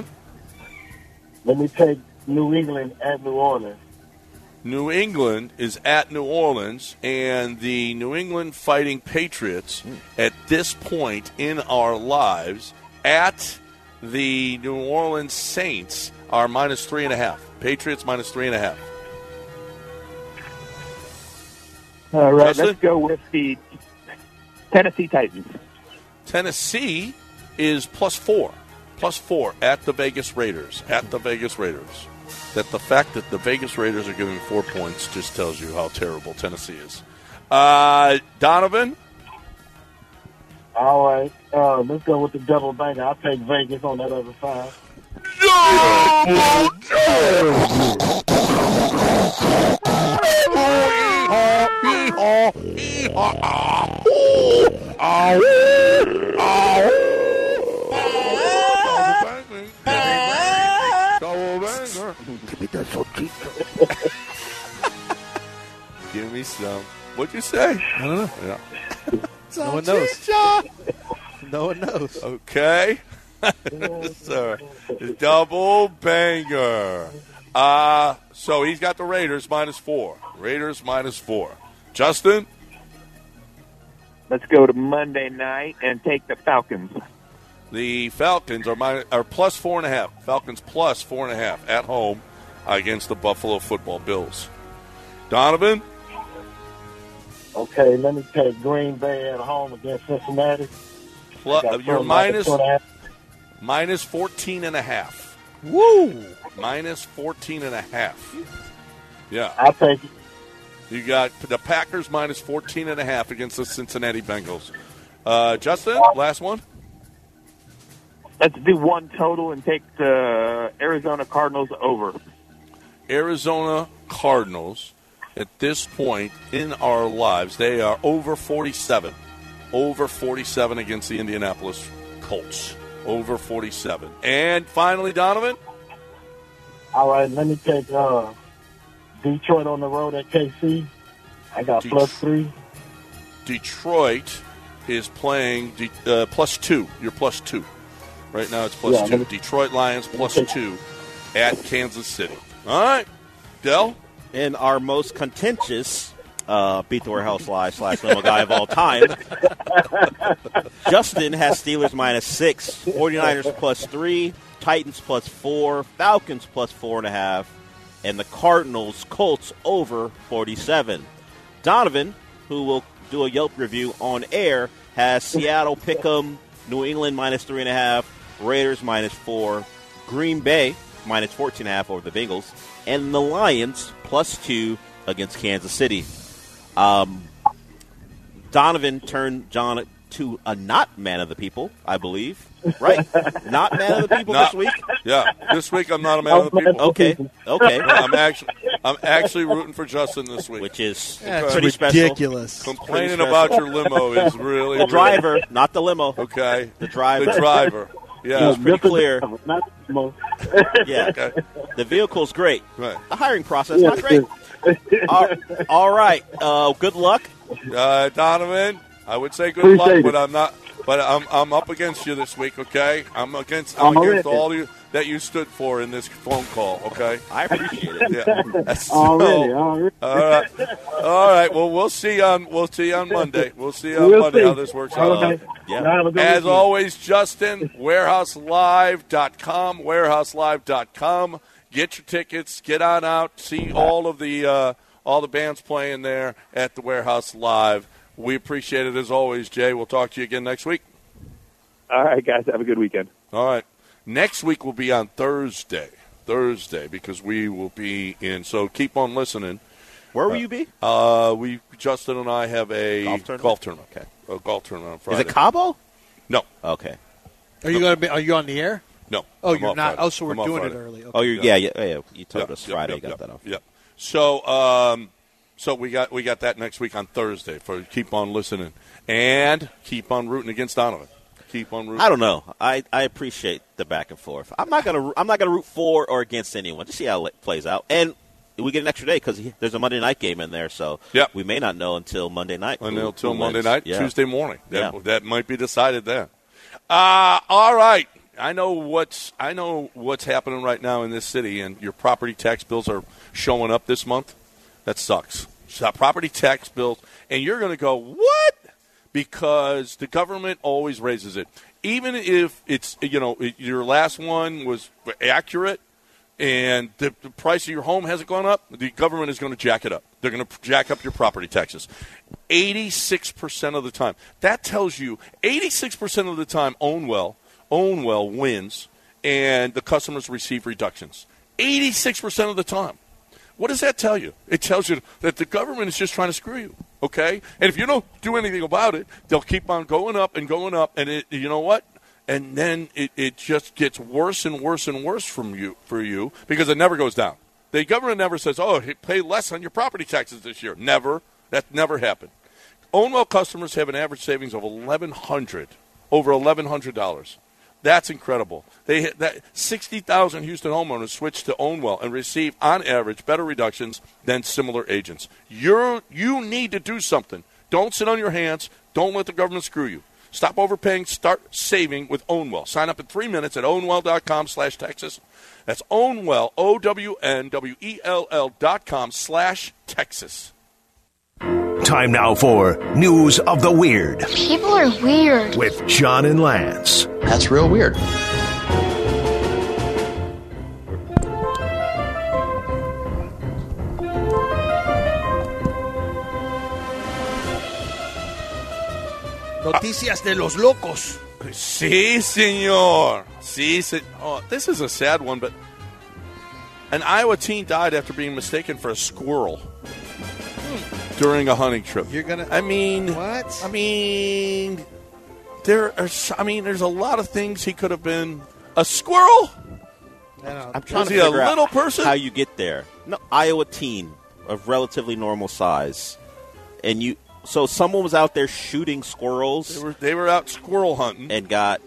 [SPEAKER 9] Let me take New England at New Orleans.
[SPEAKER 2] New England is at New Orleans, and the New England Fighting Patriots at this point in our lives at the New Orleans Saints are minus three and a half. Patriots minus three and a half.
[SPEAKER 10] All right,
[SPEAKER 2] Justin?
[SPEAKER 10] let's go with the Tennessee Titans.
[SPEAKER 2] Tennessee is plus four. Plus four at the Vegas Raiders. At the Vegas Raiders. That the fact that the Vegas Raiders are giving four points just tells you how terrible Tennessee is. Uh, Donovan?
[SPEAKER 9] All right, uh, let's go with the double banger. I'll take Vegas on that other side.
[SPEAKER 2] Give me some. What'd you say?
[SPEAKER 4] I don't know.
[SPEAKER 2] Yeah.
[SPEAKER 4] No one knows. No one knows.
[SPEAKER 2] Okay. Sir, double banger. Uh, so he's got the Raiders minus four. Raiders minus four. Justin?
[SPEAKER 10] Let's go to Monday night and take the Falcons.
[SPEAKER 2] The Falcons are minus, are plus four and a half. Falcons plus four and a half at home against the Buffalo Football Bills. Donovan?
[SPEAKER 9] Okay, let me take Green Bay at home against Cincinnati.
[SPEAKER 2] Plus,
[SPEAKER 9] I got
[SPEAKER 2] you're
[SPEAKER 9] two minus
[SPEAKER 2] minus,
[SPEAKER 9] two and a half.
[SPEAKER 2] minus fourteen and a half.
[SPEAKER 4] Woo!
[SPEAKER 2] Minus fourteen and a half. Yeah.
[SPEAKER 9] I'll take it.
[SPEAKER 2] You got the Packers minus fourteen and a half against the Cincinnati Bengals. Uh, Justin, last one.
[SPEAKER 10] Let's do one total and take the Arizona Cardinals over.
[SPEAKER 2] Arizona Cardinals, at this point in our lives, they are over forty-seven. Over forty-seven against the Indianapolis Colts. over forty-seven. And finally, Donovan?
[SPEAKER 9] All right, let me take uh, Detroit on the road at K C. I got
[SPEAKER 2] Det-
[SPEAKER 9] plus three.
[SPEAKER 2] Detroit is playing de- uh, plus two. You're plus two. Right now it's plus
[SPEAKER 9] Yeah,
[SPEAKER 2] two.
[SPEAKER 9] me-
[SPEAKER 2] Detroit Lions plus two at Kansas City. All right. Dell?
[SPEAKER 5] In our most contentious uh, Beat the Warehouse Live slash Limo Guy of all time, Justin has Steelers minus six, 49ers plus three, Titans plus four, Falcons plus four and a half, and the Cardinals Colts over forty-seven. Donovan, who will do a Yelp review on air, has Seattle Pick'em, New England minus three and a half, Raiders minus four, Green Bay minus fourteen and a half over the Bengals, and the Lions plus two against Kansas City. Um, Donovan turned John to a not man of the people, I believe. Right? Not man of the people
[SPEAKER 2] Not-
[SPEAKER 5] this week?
[SPEAKER 2] Yeah, this week I'm not a man of the people.
[SPEAKER 5] Okay, okay.
[SPEAKER 2] I'm actually I'm actually rooting for Justin this week.
[SPEAKER 5] Which is
[SPEAKER 4] That's
[SPEAKER 5] pretty special.
[SPEAKER 4] ridiculous.
[SPEAKER 2] Complaining
[SPEAKER 5] Pretty
[SPEAKER 2] about
[SPEAKER 5] special.
[SPEAKER 2] your limo is really
[SPEAKER 5] The driver, not the limo.
[SPEAKER 2] Okay.
[SPEAKER 5] The driver.
[SPEAKER 2] The driver. Yeah.
[SPEAKER 5] It's pretty clear.
[SPEAKER 9] Not most.
[SPEAKER 5] Yeah.
[SPEAKER 2] Okay.
[SPEAKER 5] The vehicle's great.
[SPEAKER 2] Right.
[SPEAKER 5] The hiring process, not great. all, all right. Uh, good luck.
[SPEAKER 2] Uh, Donovan, I would say good
[SPEAKER 9] Appreciate
[SPEAKER 2] luck,
[SPEAKER 9] it.
[SPEAKER 2] but I'm not. But I'm I'm up against you this week. Okay, I'm against
[SPEAKER 9] I'm
[SPEAKER 2] I'm against
[SPEAKER 9] already-
[SPEAKER 2] all you that you stood for in this phone call. Okay.
[SPEAKER 5] I appreciate it.
[SPEAKER 2] Yeah. That's-
[SPEAKER 9] Already,
[SPEAKER 2] so-
[SPEAKER 9] already.
[SPEAKER 2] All right. All right. Well, we'll see on we'll see on Monday. We'll see on
[SPEAKER 9] We'll
[SPEAKER 2] Monday
[SPEAKER 9] see.
[SPEAKER 2] how this works out.
[SPEAKER 9] Okay.
[SPEAKER 5] Yeah.
[SPEAKER 9] Y'all have a good
[SPEAKER 2] As
[SPEAKER 9] weekend.
[SPEAKER 2] always, Justin, warehouse live dot com, warehouse live dot com. Get your tickets. Get on out. See all of the uh, all the bands playing there at the Warehouse Live. We appreciate it as always, Jay. We'll talk to you again next week.
[SPEAKER 10] All right, guys. Have a good weekend.
[SPEAKER 2] All right. Next week will be on Thursday. Thursday, because we will be in. So keep on listening.
[SPEAKER 5] Where will you be?
[SPEAKER 2] Uh, we Justin and I have a
[SPEAKER 5] Golf tournament?
[SPEAKER 2] golf tournament.
[SPEAKER 5] Okay.
[SPEAKER 2] A golf tournament on
[SPEAKER 5] Is
[SPEAKER 2] Friday.
[SPEAKER 5] it Cabo?
[SPEAKER 2] No,
[SPEAKER 5] Okay.
[SPEAKER 4] Are you going to be? Are you on the air?
[SPEAKER 2] no.
[SPEAKER 4] Oh,
[SPEAKER 2] I'm
[SPEAKER 4] you're
[SPEAKER 2] off
[SPEAKER 4] not.
[SPEAKER 2] Friday.
[SPEAKER 4] Oh, so we're
[SPEAKER 2] I'm off
[SPEAKER 4] doing it
[SPEAKER 2] Friday.
[SPEAKER 4] early. Okay.
[SPEAKER 5] Oh, you're, yeah, yeah, yeah. You told
[SPEAKER 2] Yep,
[SPEAKER 5] us
[SPEAKER 2] yep,
[SPEAKER 5] Friday.
[SPEAKER 2] yep,
[SPEAKER 5] got
[SPEAKER 2] yep,
[SPEAKER 5] that off.
[SPEAKER 2] Yep. So, um, so we got we got that next week on Thursday. For keep on listening and keep on rooting against Donovan. Keep on rooting.
[SPEAKER 5] I don't know. I, I appreciate the back and forth. I'm not gonna I'm not gonna root for or against anyone. Just see how it plays out. And we get an extra day because there's a Monday night game in there, so
[SPEAKER 2] Yep.
[SPEAKER 5] we may not know until Monday night. who-
[SPEAKER 2] until
[SPEAKER 5] who
[SPEAKER 2] Monday
[SPEAKER 5] wins.
[SPEAKER 2] night,
[SPEAKER 5] Yeah.
[SPEAKER 2] Tuesday morning. That,
[SPEAKER 5] Yeah.
[SPEAKER 2] that might be decided then. Uh, all right. I know what's I know what's happening right now in this city, and your property tax bills are showing up this month. That sucks. So property tax bills, and you're going to go, what? Because the government always raises it. Even if it's, you know, your last one was accurate and the, the price of your home hasn't gone up, the government is going to jack it up. They're going to jack up your property taxes. eighty-six percent of the time. That tells you eighty-six percent of the time Ownwell, Ownwell wins and the customers receive reductions. eighty-six percent of the time. What does that tell you? It tells you that the government is just trying to screw you, okay? And if you don't do anything about it, they'll keep on going up and going up, and it, you know what? And then it, it just gets worse and worse and worse from you for you because it never goes down. The government never says, oh, hey, pay less on your property taxes this year. Never. That never happened. Ownwell customers have an average savings of eleven hundred dollars, over eleven hundred dollars. That's incredible. They that sixty thousand Houston homeowners switched to Ownwell and receive, on average, better reductions than similar agents. You're you need to do something. Don't sit on your hands. Don't let the government screw you. Stop overpaying. Start saving with Ownwell. Sign up in three minutes at ownwell.com slash Texas. That's Ownwell, O W N W E L L dot com slash Texas.
[SPEAKER 3] Time now for News of the Weird
[SPEAKER 11] People are weird.
[SPEAKER 3] with John and Lance.
[SPEAKER 12] That's real weird.
[SPEAKER 4] Noticias de los locos.
[SPEAKER 2] Sí, señor. Sí, se- oh, this is a sad one, but an Iowa teen died after being mistaken for a squirrel during a hunting trip.
[SPEAKER 4] You're gonna.
[SPEAKER 2] I mean,
[SPEAKER 4] What?
[SPEAKER 2] I mean, there are. s- I mean, there's a lot of things he could have been. A squirrel?
[SPEAKER 4] I don't know.
[SPEAKER 5] I'm trying
[SPEAKER 2] Was
[SPEAKER 5] to
[SPEAKER 2] he a
[SPEAKER 5] figure out
[SPEAKER 2] little person?
[SPEAKER 5] how you get there. No, Iowa teen of relatively normal size, and you. So someone was out there shooting squirrels
[SPEAKER 2] They were. They were out squirrel hunting.
[SPEAKER 5] and got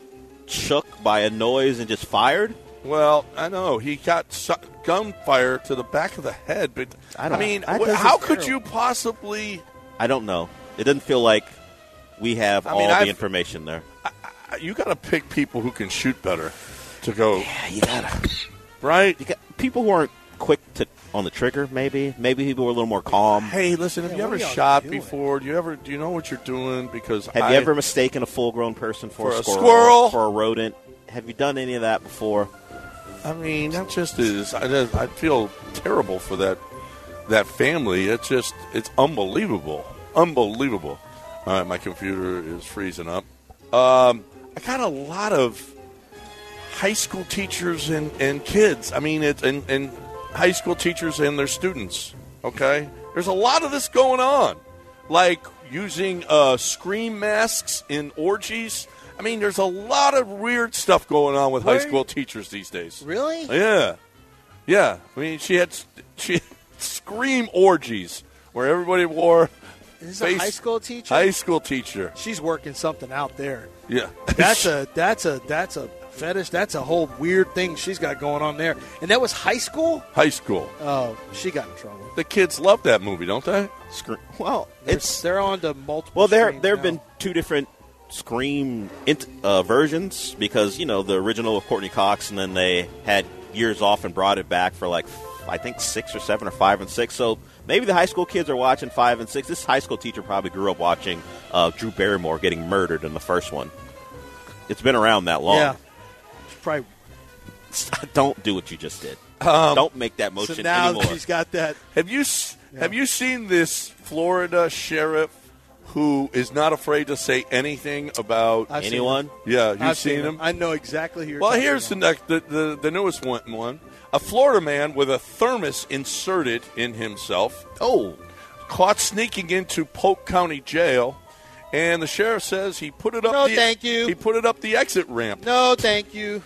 [SPEAKER 5] shook by a noise and just fired?
[SPEAKER 2] Well, I know he got su- gunfire to the back of the head, but
[SPEAKER 5] I
[SPEAKER 2] I,
[SPEAKER 5] don't-
[SPEAKER 2] mean,
[SPEAKER 5] I-
[SPEAKER 2] wh-
[SPEAKER 5] this
[SPEAKER 2] how
[SPEAKER 5] is
[SPEAKER 2] could
[SPEAKER 5] terrible.
[SPEAKER 2] you possibly?
[SPEAKER 5] I don't know. It doesn't feel like we have
[SPEAKER 2] I
[SPEAKER 5] all
[SPEAKER 2] mean,
[SPEAKER 5] the
[SPEAKER 2] I've-
[SPEAKER 5] information there.
[SPEAKER 2] I- You got to pick people who can shoot better to go.
[SPEAKER 5] Yeah, you gotta.
[SPEAKER 2] Right?
[SPEAKER 5] You got people who aren't quick to on the trigger. Maybe, maybe people who are a little more calm.
[SPEAKER 2] Hey, listen, have
[SPEAKER 4] Yeah,
[SPEAKER 2] you
[SPEAKER 4] what
[SPEAKER 2] ever
[SPEAKER 4] are y'all
[SPEAKER 2] shot
[SPEAKER 4] doing?
[SPEAKER 2] before? Do you ever? Do you know what you're doing? Because
[SPEAKER 5] Have
[SPEAKER 2] I,
[SPEAKER 5] you ever mistaken a full-grown person for,
[SPEAKER 2] For a
[SPEAKER 5] squirrel,
[SPEAKER 2] squirrel?
[SPEAKER 5] for a rodent? Have you done any of that before?
[SPEAKER 2] I mean, that just is. I, just- I feel terrible for that that family. It's just, it's unbelievable, unbelievable. All right, my computer is freezing up. Um, I got a lot of high school teachers and, and kids. I mean, it's and, and high school teachers and their students. Okay, there's a lot of this going on, like using uh, scream masks in orgies. I mean, there's a lot of weird stuff going on with high
[SPEAKER 4] Where-
[SPEAKER 2] school teachers these days.
[SPEAKER 4] Really?
[SPEAKER 2] Yeah, yeah. I mean, she had she had scream orgies where everybody wore.
[SPEAKER 4] This is
[SPEAKER 2] face-
[SPEAKER 4] a high school teacher?
[SPEAKER 2] High school teacher.
[SPEAKER 4] She's working something out there.
[SPEAKER 2] Yeah,
[SPEAKER 4] That's a that's a that's a fetish. That's a whole weird thing she's got going on there. And that was high school?
[SPEAKER 2] high school.
[SPEAKER 4] Oh, she got in trouble.
[SPEAKER 2] The kids love that movie, don't they?
[SPEAKER 5] Scre- well,
[SPEAKER 4] They're,
[SPEAKER 5] it's
[SPEAKER 4] they're on to multiple.
[SPEAKER 5] well. There,
[SPEAKER 4] screens
[SPEAKER 5] there have
[SPEAKER 4] now.
[SPEAKER 5] been two different Scream int- uh, versions because you know the original with Courtney Cox, and then they had years off and brought it back for like I think six or seven or five and six. So maybe the high school kids are watching five and six. This high school teacher probably grew up watching uh, Drew Barrymore getting murdered in the first one. It's been around that long.
[SPEAKER 4] Yeah. She's probably.
[SPEAKER 5] Don't do what you just did.
[SPEAKER 2] Um,
[SPEAKER 5] Don't make that motion
[SPEAKER 4] So now
[SPEAKER 5] anymore.
[SPEAKER 4] she's got that.
[SPEAKER 2] Have you s have you seen this Florida sheriff who is not afraid to say anything about
[SPEAKER 4] I've seen
[SPEAKER 5] Anyone?
[SPEAKER 4] him.
[SPEAKER 2] Yeah, you've
[SPEAKER 4] I've
[SPEAKER 2] seen him.
[SPEAKER 4] I know exactly who you're
[SPEAKER 2] Well,
[SPEAKER 4] talking
[SPEAKER 2] here's the,
[SPEAKER 4] about.
[SPEAKER 2] next, the, the the newest one. One, a Florida man with a thermos inserted in himself,
[SPEAKER 5] Oh,
[SPEAKER 2] caught sneaking into Polk County Jail, and the sheriff says he put it up.
[SPEAKER 4] No,
[SPEAKER 2] the,
[SPEAKER 4] thank you.
[SPEAKER 2] He put it up the exit ramp.
[SPEAKER 4] No, thank you.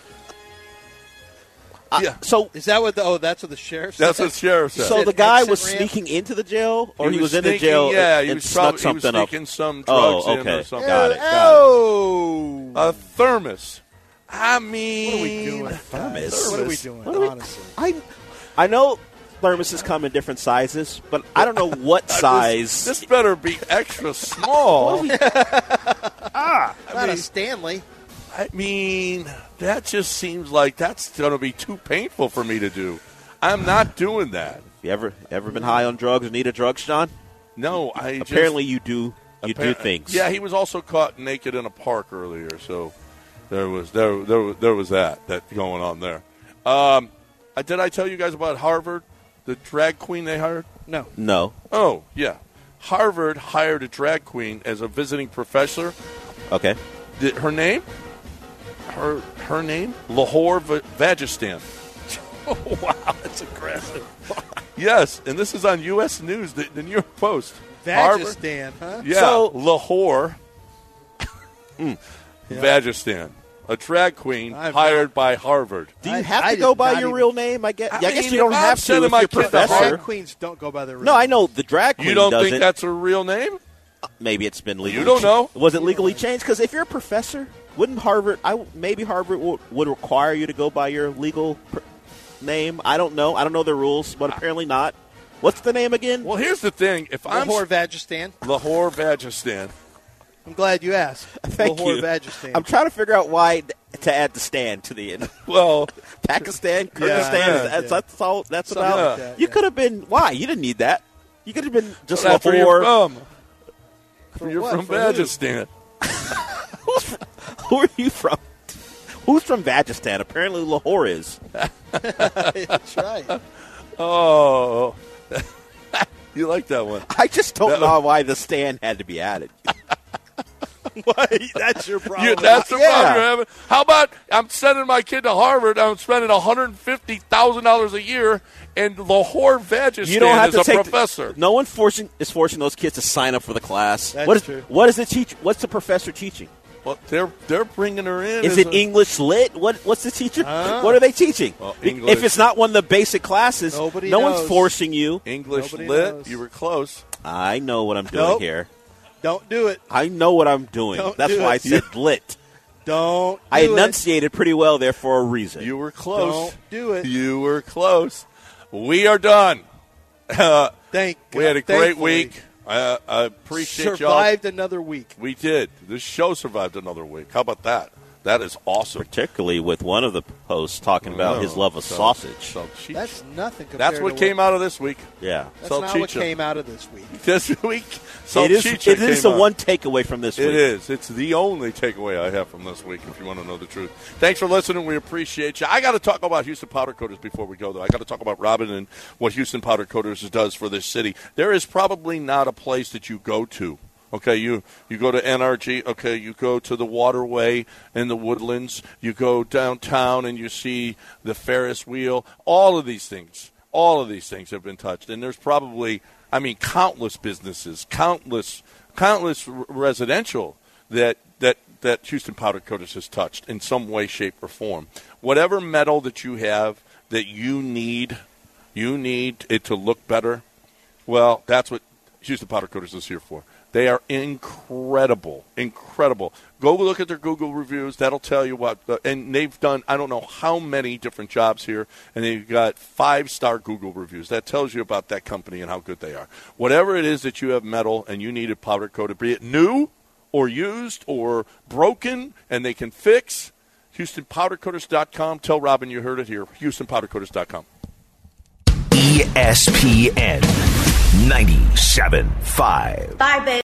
[SPEAKER 2] Yeah,
[SPEAKER 5] so
[SPEAKER 4] Is that what the? Oh, that's what the sheriff said.
[SPEAKER 2] that's what the sheriff said.
[SPEAKER 5] so
[SPEAKER 4] said
[SPEAKER 5] the guy
[SPEAKER 4] exit
[SPEAKER 5] was
[SPEAKER 4] ramp?
[SPEAKER 5] sneaking into the jail, or he,
[SPEAKER 2] He
[SPEAKER 5] was,
[SPEAKER 2] was
[SPEAKER 5] in the
[SPEAKER 2] sneaking-
[SPEAKER 5] jail
[SPEAKER 2] yeah,
[SPEAKER 5] and,
[SPEAKER 2] he
[SPEAKER 5] and
[SPEAKER 2] was
[SPEAKER 5] snuck
[SPEAKER 2] probably- he was
[SPEAKER 5] something up.
[SPEAKER 2] sneaking some
[SPEAKER 5] Oh,
[SPEAKER 2] drugs in
[SPEAKER 5] okay.
[SPEAKER 2] or something.
[SPEAKER 5] Got it.
[SPEAKER 4] Oh,
[SPEAKER 2] A thermos. I mean,
[SPEAKER 4] what are we doing?
[SPEAKER 5] Thermos.
[SPEAKER 4] What are we doing?
[SPEAKER 5] What are we-
[SPEAKER 4] honestly,
[SPEAKER 5] I I know thermoses come in different sizes, but I don't know what size.
[SPEAKER 2] This, this better be extra small.
[SPEAKER 4] not a Stanley.
[SPEAKER 2] I mean, that just seems like that's going to be too painful for me to do. I'm not doing that.
[SPEAKER 5] you ever ever been high on drugs or need a drug, Sean?
[SPEAKER 2] No, I just-
[SPEAKER 5] Apparently, you do. You do
[SPEAKER 2] appar-
[SPEAKER 5] things.
[SPEAKER 2] Yeah, he was also caught naked in a park earlier, so there was there there, was- there was that that going on there. Um, I, did I tell you guys about Harvard, the drag queen they hired?
[SPEAKER 4] No.
[SPEAKER 5] No.
[SPEAKER 2] Oh, yeah. Harvard hired a drag queen as a visiting professor.
[SPEAKER 5] Okay.
[SPEAKER 2] Did, her name? Her her name? Lahore Va- Vagistan.
[SPEAKER 4] Oh, wow, that's aggressive.
[SPEAKER 2] Yes, and this is on U S News, the, the New York Post. Harvard-
[SPEAKER 4] Vagistan, huh?
[SPEAKER 2] Yeah,
[SPEAKER 5] So-
[SPEAKER 2] Lahore Vagistan, a drag queen
[SPEAKER 4] I've
[SPEAKER 2] hired by Harvard.
[SPEAKER 5] Do you
[SPEAKER 4] I-
[SPEAKER 5] have
[SPEAKER 4] I
[SPEAKER 5] to
[SPEAKER 4] did
[SPEAKER 5] go by
[SPEAKER 4] not
[SPEAKER 5] your
[SPEAKER 4] even-
[SPEAKER 5] real name? I guess.
[SPEAKER 2] I
[SPEAKER 5] yeah, I guess
[SPEAKER 2] mean,
[SPEAKER 5] you don't
[SPEAKER 2] if I'm
[SPEAKER 5] have to
[SPEAKER 2] sending
[SPEAKER 5] if
[SPEAKER 2] my
[SPEAKER 5] you're
[SPEAKER 2] kid to
[SPEAKER 5] professor.
[SPEAKER 2] Harvard-
[SPEAKER 4] Drag queens don't go by their real
[SPEAKER 5] No, I
[SPEAKER 4] name.
[SPEAKER 5] know the drag queen
[SPEAKER 2] You don't
[SPEAKER 5] doesn't.
[SPEAKER 2] think that's her real name?
[SPEAKER 5] Maybe it's been legally.
[SPEAKER 2] don't know.
[SPEAKER 5] cha- Was it legally changed? Because if you're a professor, wouldn't Harvard? I maybe Harvard would, would require you to go by your legal pr- name. I don't know. I don't know the rules, but apparently not. What's the name again?
[SPEAKER 2] Well, here's the thing. If I'm
[SPEAKER 4] Lahore Vagistan.
[SPEAKER 2] Lahore Vagistan,
[SPEAKER 4] I'm glad you asked.
[SPEAKER 5] Thank
[SPEAKER 4] Lahore
[SPEAKER 5] you.
[SPEAKER 4] Vagistan.
[SPEAKER 5] I'm trying to figure out why th- to add the stand to the end.
[SPEAKER 2] well,
[SPEAKER 5] Pakistan, Kyrgyzstan.
[SPEAKER 4] Yeah,
[SPEAKER 5] that's,
[SPEAKER 4] yeah.
[SPEAKER 5] that's all. That's
[SPEAKER 4] Something
[SPEAKER 5] about.
[SPEAKER 4] like that,
[SPEAKER 5] you
[SPEAKER 4] yeah.
[SPEAKER 5] could have been. Why? You didn't need that. You could have been just
[SPEAKER 2] that's where you're
[SPEAKER 5] Lahore.
[SPEAKER 2] from. You're
[SPEAKER 4] what?
[SPEAKER 2] from
[SPEAKER 4] For who?
[SPEAKER 2] Vagistan.
[SPEAKER 5] Who are you from? Who's from Vagistan? Apparently Lahore is.
[SPEAKER 4] That's right.
[SPEAKER 2] Oh, you like that one?
[SPEAKER 5] I just don't
[SPEAKER 2] That-
[SPEAKER 5] know why the stand had to be added.
[SPEAKER 4] Why? That's your problem.
[SPEAKER 2] You, that's the
[SPEAKER 5] Yeah.
[SPEAKER 2] problem you're having. How about I'm sending my kid to Harvard? I'm spending one hundred fifty thousand dollars a year, and Lahore Vagistan
[SPEAKER 5] You don't have
[SPEAKER 2] is
[SPEAKER 5] to
[SPEAKER 2] a
[SPEAKER 5] take.
[SPEAKER 2] professor.
[SPEAKER 5] No one forcing is forcing those kids to sign up for the class.
[SPEAKER 4] That's
[SPEAKER 5] what is,
[SPEAKER 4] true.
[SPEAKER 5] What is the teach? What's the professor teaching?
[SPEAKER 2] Well, they're they're bringing her in.
[SPEAKER 5] Is
[SPEAKER 2] as
[SPEAKER 5] it
[SPEAKER 2] a-
[SPEAKER 5] English lit? What What's the teacher?
[SPEAKER 4] Huh?
[SPEAKER 5] What are they teaching?
[SPEAKER 2] Well,
[SPEAKER 5] Be-
[SPEAKER 2] English.
[SPEAKER 5] If it's not one of the basic classes,
[SPEAKER 4] Nobody
[SPEAKER 5] no
[SPEAKER 4] knows.
[SPEAKER 5] one's forcing you.
[SPEAKER 2] English
[SPEAKER 4] Nobody
[SPEAKER 2] lit?
[SPEAKER 4] knows.
[SPEAKER 2] You were close.
[SPEAKER 5] I know what I'm doing
[SPEAKER 4] Nope.
[SPEAKER 5] here.
[SPEAKER 4] Don't do it.
[SPEAKER 5] I know what I'm doing.
[SPEAKER 4] Don't
[SPEAKER 5] That's
[SPEAKER 4] do
[SPEAKER 5] why
[SPEAKER 4] it.
[SPEAKER 5] I said lit.
[SPEAKER 4] Don't do
[SPEAKER 5] I
[SPEAKER 4] it.
[SPEAKER 5] enunciated pretty well there for a reason.
[SPEAKER 2] You were close.
[SPEAKER 4] Don't do it.
[SPEAKER 2] You were close. We are done. Uh,
[SPEAKER 4] Thank
[SPEAKER 2] we had a
[SPEAKER 4] God.
[SPEAKER 2] great
[SPEAKER 4] Thankfully,
[SPEAKER 2] week. I, I appreciate y'all.
[SPEAKER 4] Survived another week.
[SPEAKER 2] We did. This show survived another week. How about that? That is awesome.
[SPEAKER 5] Particularly with one of the hosts talking about his love of
[SPEAKER 2] So-
[SPEAKER 5] sausage.
[SPEAKER 2] so cheech.
[SPEAKER 4] That's nothing compared
[SPEAKER 2] That's what
[SPEAKER 4] to
[SPEAKER 2] came out of this week.
[SPEAKER 5] Yeah.
[SPEAKER 4] That's
[SPEAKER 2] So
[SPEAKER 4] not what
[SPEAKER 2] Chicha.
[SPEAKER 4] came out of this week.
[SPEAKER 2] This week,
[SPEAKER 5] It is,
[SPEAKER 2] salchicha
[SPEAKER 5] it is the
[SPEAKER 2] came out.
[SPEAKER 5] one takeaway from this week.
[SPEAKER 2] It is. It's the only takeaway I have from this week, if you want to know the truth. Thanks for listening. We appreciate you. I got to talk about Houston Powder Coaters before we go, though. I got to talk about Robin and what Houston Powder Coaters does for this city. There is probably not a place that you go to. Okay, you, you go to N R G, okay, you go to the Waterway in the Woodlands, you go downtown and you see the Ferris wheel. All of these things, all of these things have been touched. And there's probably, I mean, countless businesses, countless, countless r- residential that, that, that Houston Powder Coaters has touched in some way, shape, or form. Whatever metal that you have that you need, you need it to look better, well, that's what Houston Powder Coaters is here for. They are incredible, incredible. Go look at their Google reviews. That'll tell you what. Uh, and they've done, I don't know how many different jobs here, and they've got five-star Google reviews. That tells you about that company and how good they are. Whatever it is that you have metal and you need it powder coated, be it new or used or broken, and they can fix, Houston Powder Coaters dot com. Tell Robin you heard it here, Houston Powder Coaters dot com.
[SPEAKER 3] E S P N ninety-seven point five.
[SPEAKER 7] Bye, baby.